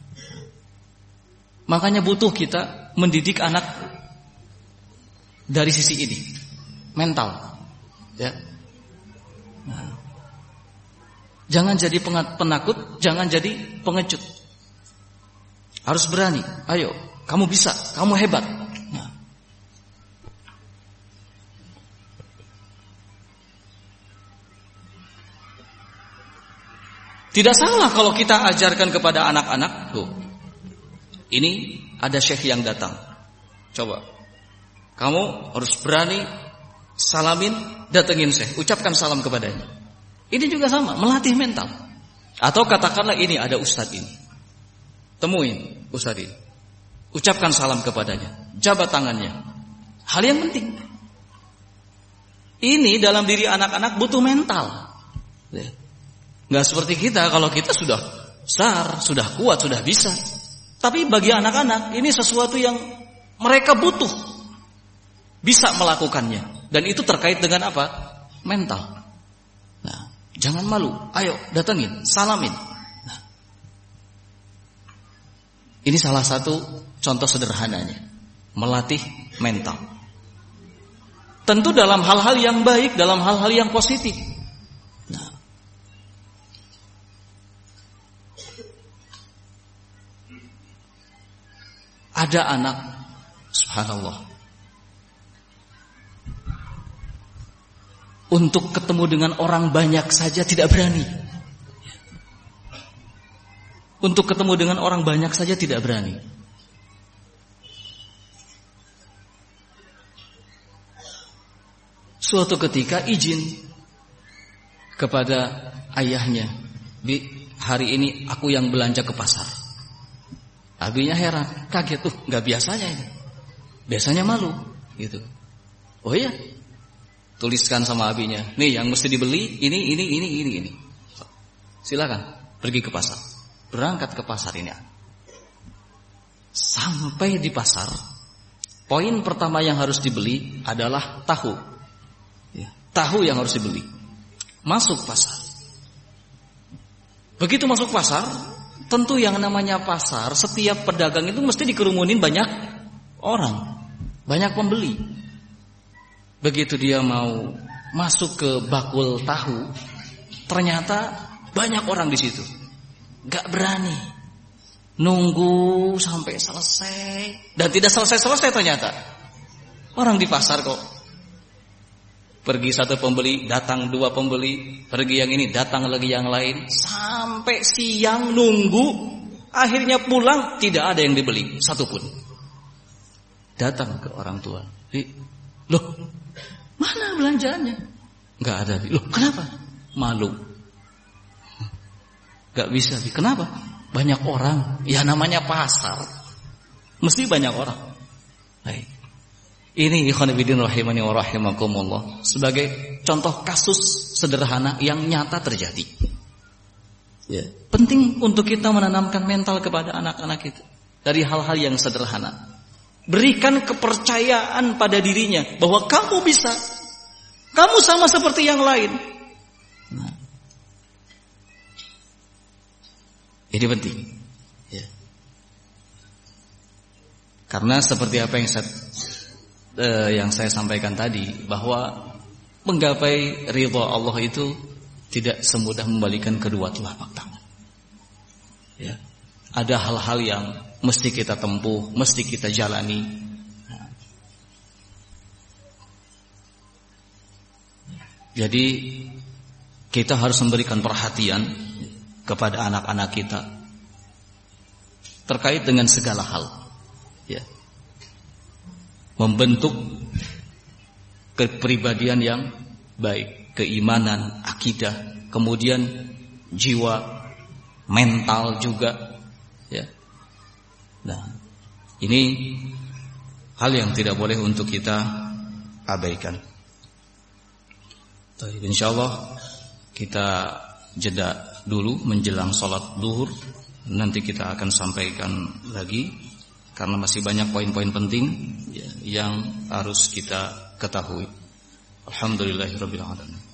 Makanya butuh kita mendidik anak dari sisi ini, mental. Ya. Nah. Jangan jadi penakut, jangan jadi pengecut. Harus berani. Ayo, kamu bisa, kamu hebat. Nah. Tidak salah kalau kita ajarkan kepada anak-anak, tuh. Ini ada syekh yang datang. Coba. Kamu harus berani salamin, datengin syekh, ucapkan salam kepadanya. Ini juga sama, melatih mental. Atau katakanlah ini ada ustadz ini. Temuin ustadz ini. Ucapkan salam kepadanya, jabat tangannya. Hal yang penting. Ini dalam diri anak-anak butuh mental. Nggak seperti kita, kalau kita sudah besar, sudah kuat, sudah bisa. Tapi bagi anak-anak ini sesuatu yang mereka butuh, bisa melakukannya. Dan itu terkait dengan apa? Mental. Nah, jangan malu. Ayo datengin, salamin. Nah, ini salah satu contoh sederhananya, melatih mental. Tentu dalam hal-hal yang baik, dalam hal-hal yang positif. Nah, ada anak, subhanallah, untuk ketemu dengan orang banyak saja tidak berani. Untuk ketemu dengan orang banyak saja tidak berani. Suatu ketika izin kepada ayahnya, "Bi, hari ini aku yang belanja ke pasar." Abinya heran, kaget, tuh nggak biasanya ini. Biasanya malu, gitu. Oh iya, tuliskan sama abinya, nih yang mesti dibeli ini, ini, ini, ini, ini. Silakan pergi ke pasar. Berangkat ke pasar ini. Sampai di pasar, poin pertama yang harus dibeli adalah tahu. Ya, tahu yang harus dibeli. Masuk pasar. Begitu masuk pasar, tentu yang namanya pasar, setiap pedagang itu mesti dikerumunin banyak orang, banyak pembeli. Begitu dia mau masuk ke bakul tahu, ternyata banyak orang di situ. Gak berani, nunggu sampai selesai, dan tidak selesai-selesai ternyata. Orang di pasar kok. Pergi satu pembeli, datang dua pembeli, pergi yang ini, datang lagi yang lain, sampai siang nunggu, akhirnya pulang tidak ada yang dibeli satupun. Datang ke orang tua, loh, mana belanjaannya? Nggak ada. Loh, kenapa? Malu. Nggak bisa. Kenapa? Banyak orang. Ya namanya pasar, mesti banyak orang. Baik. Ini ikhwan fillah rahimani wa rahimakumullah, sebagai contoh kasus sederhana yang nyata terjadi. Ya, penting untuk kita menanamkan mental kepada anak-anak kita dari hal-hal yang sederhana. Berikan kepercayaan pada dirinya bahwa kamu bisa, kamu sama seperti yang lain. Nah, ini penting. Ya. Karena seperti apa yang saya Eh, yang saya sampaikan tadi, bahwa menggapai ridha Allah itu tidak semudah membalikan kedua telapak tangan. Ya. Ada hal-hal yang mesti kita tempuh, mesti kita jalani. Nah. Jadi kita harus memberikan perhatian kepada anak-anak kita terkait dengan segala hal. Ya. Membentuk kepribadian yang baik, keimanan, akidah, kemudian jiwa, mental juga, ya. Nah, ini hal yang tidak boleh untuk kita abaikan. Insyaallah kita jeda dulu menjelang sholat zuhur, nanti kita akan sampaikan lagi. Karena masih banyak poin-poin penting ya, yang harus kita ketahui. Alhamdulillahirabbil alamin.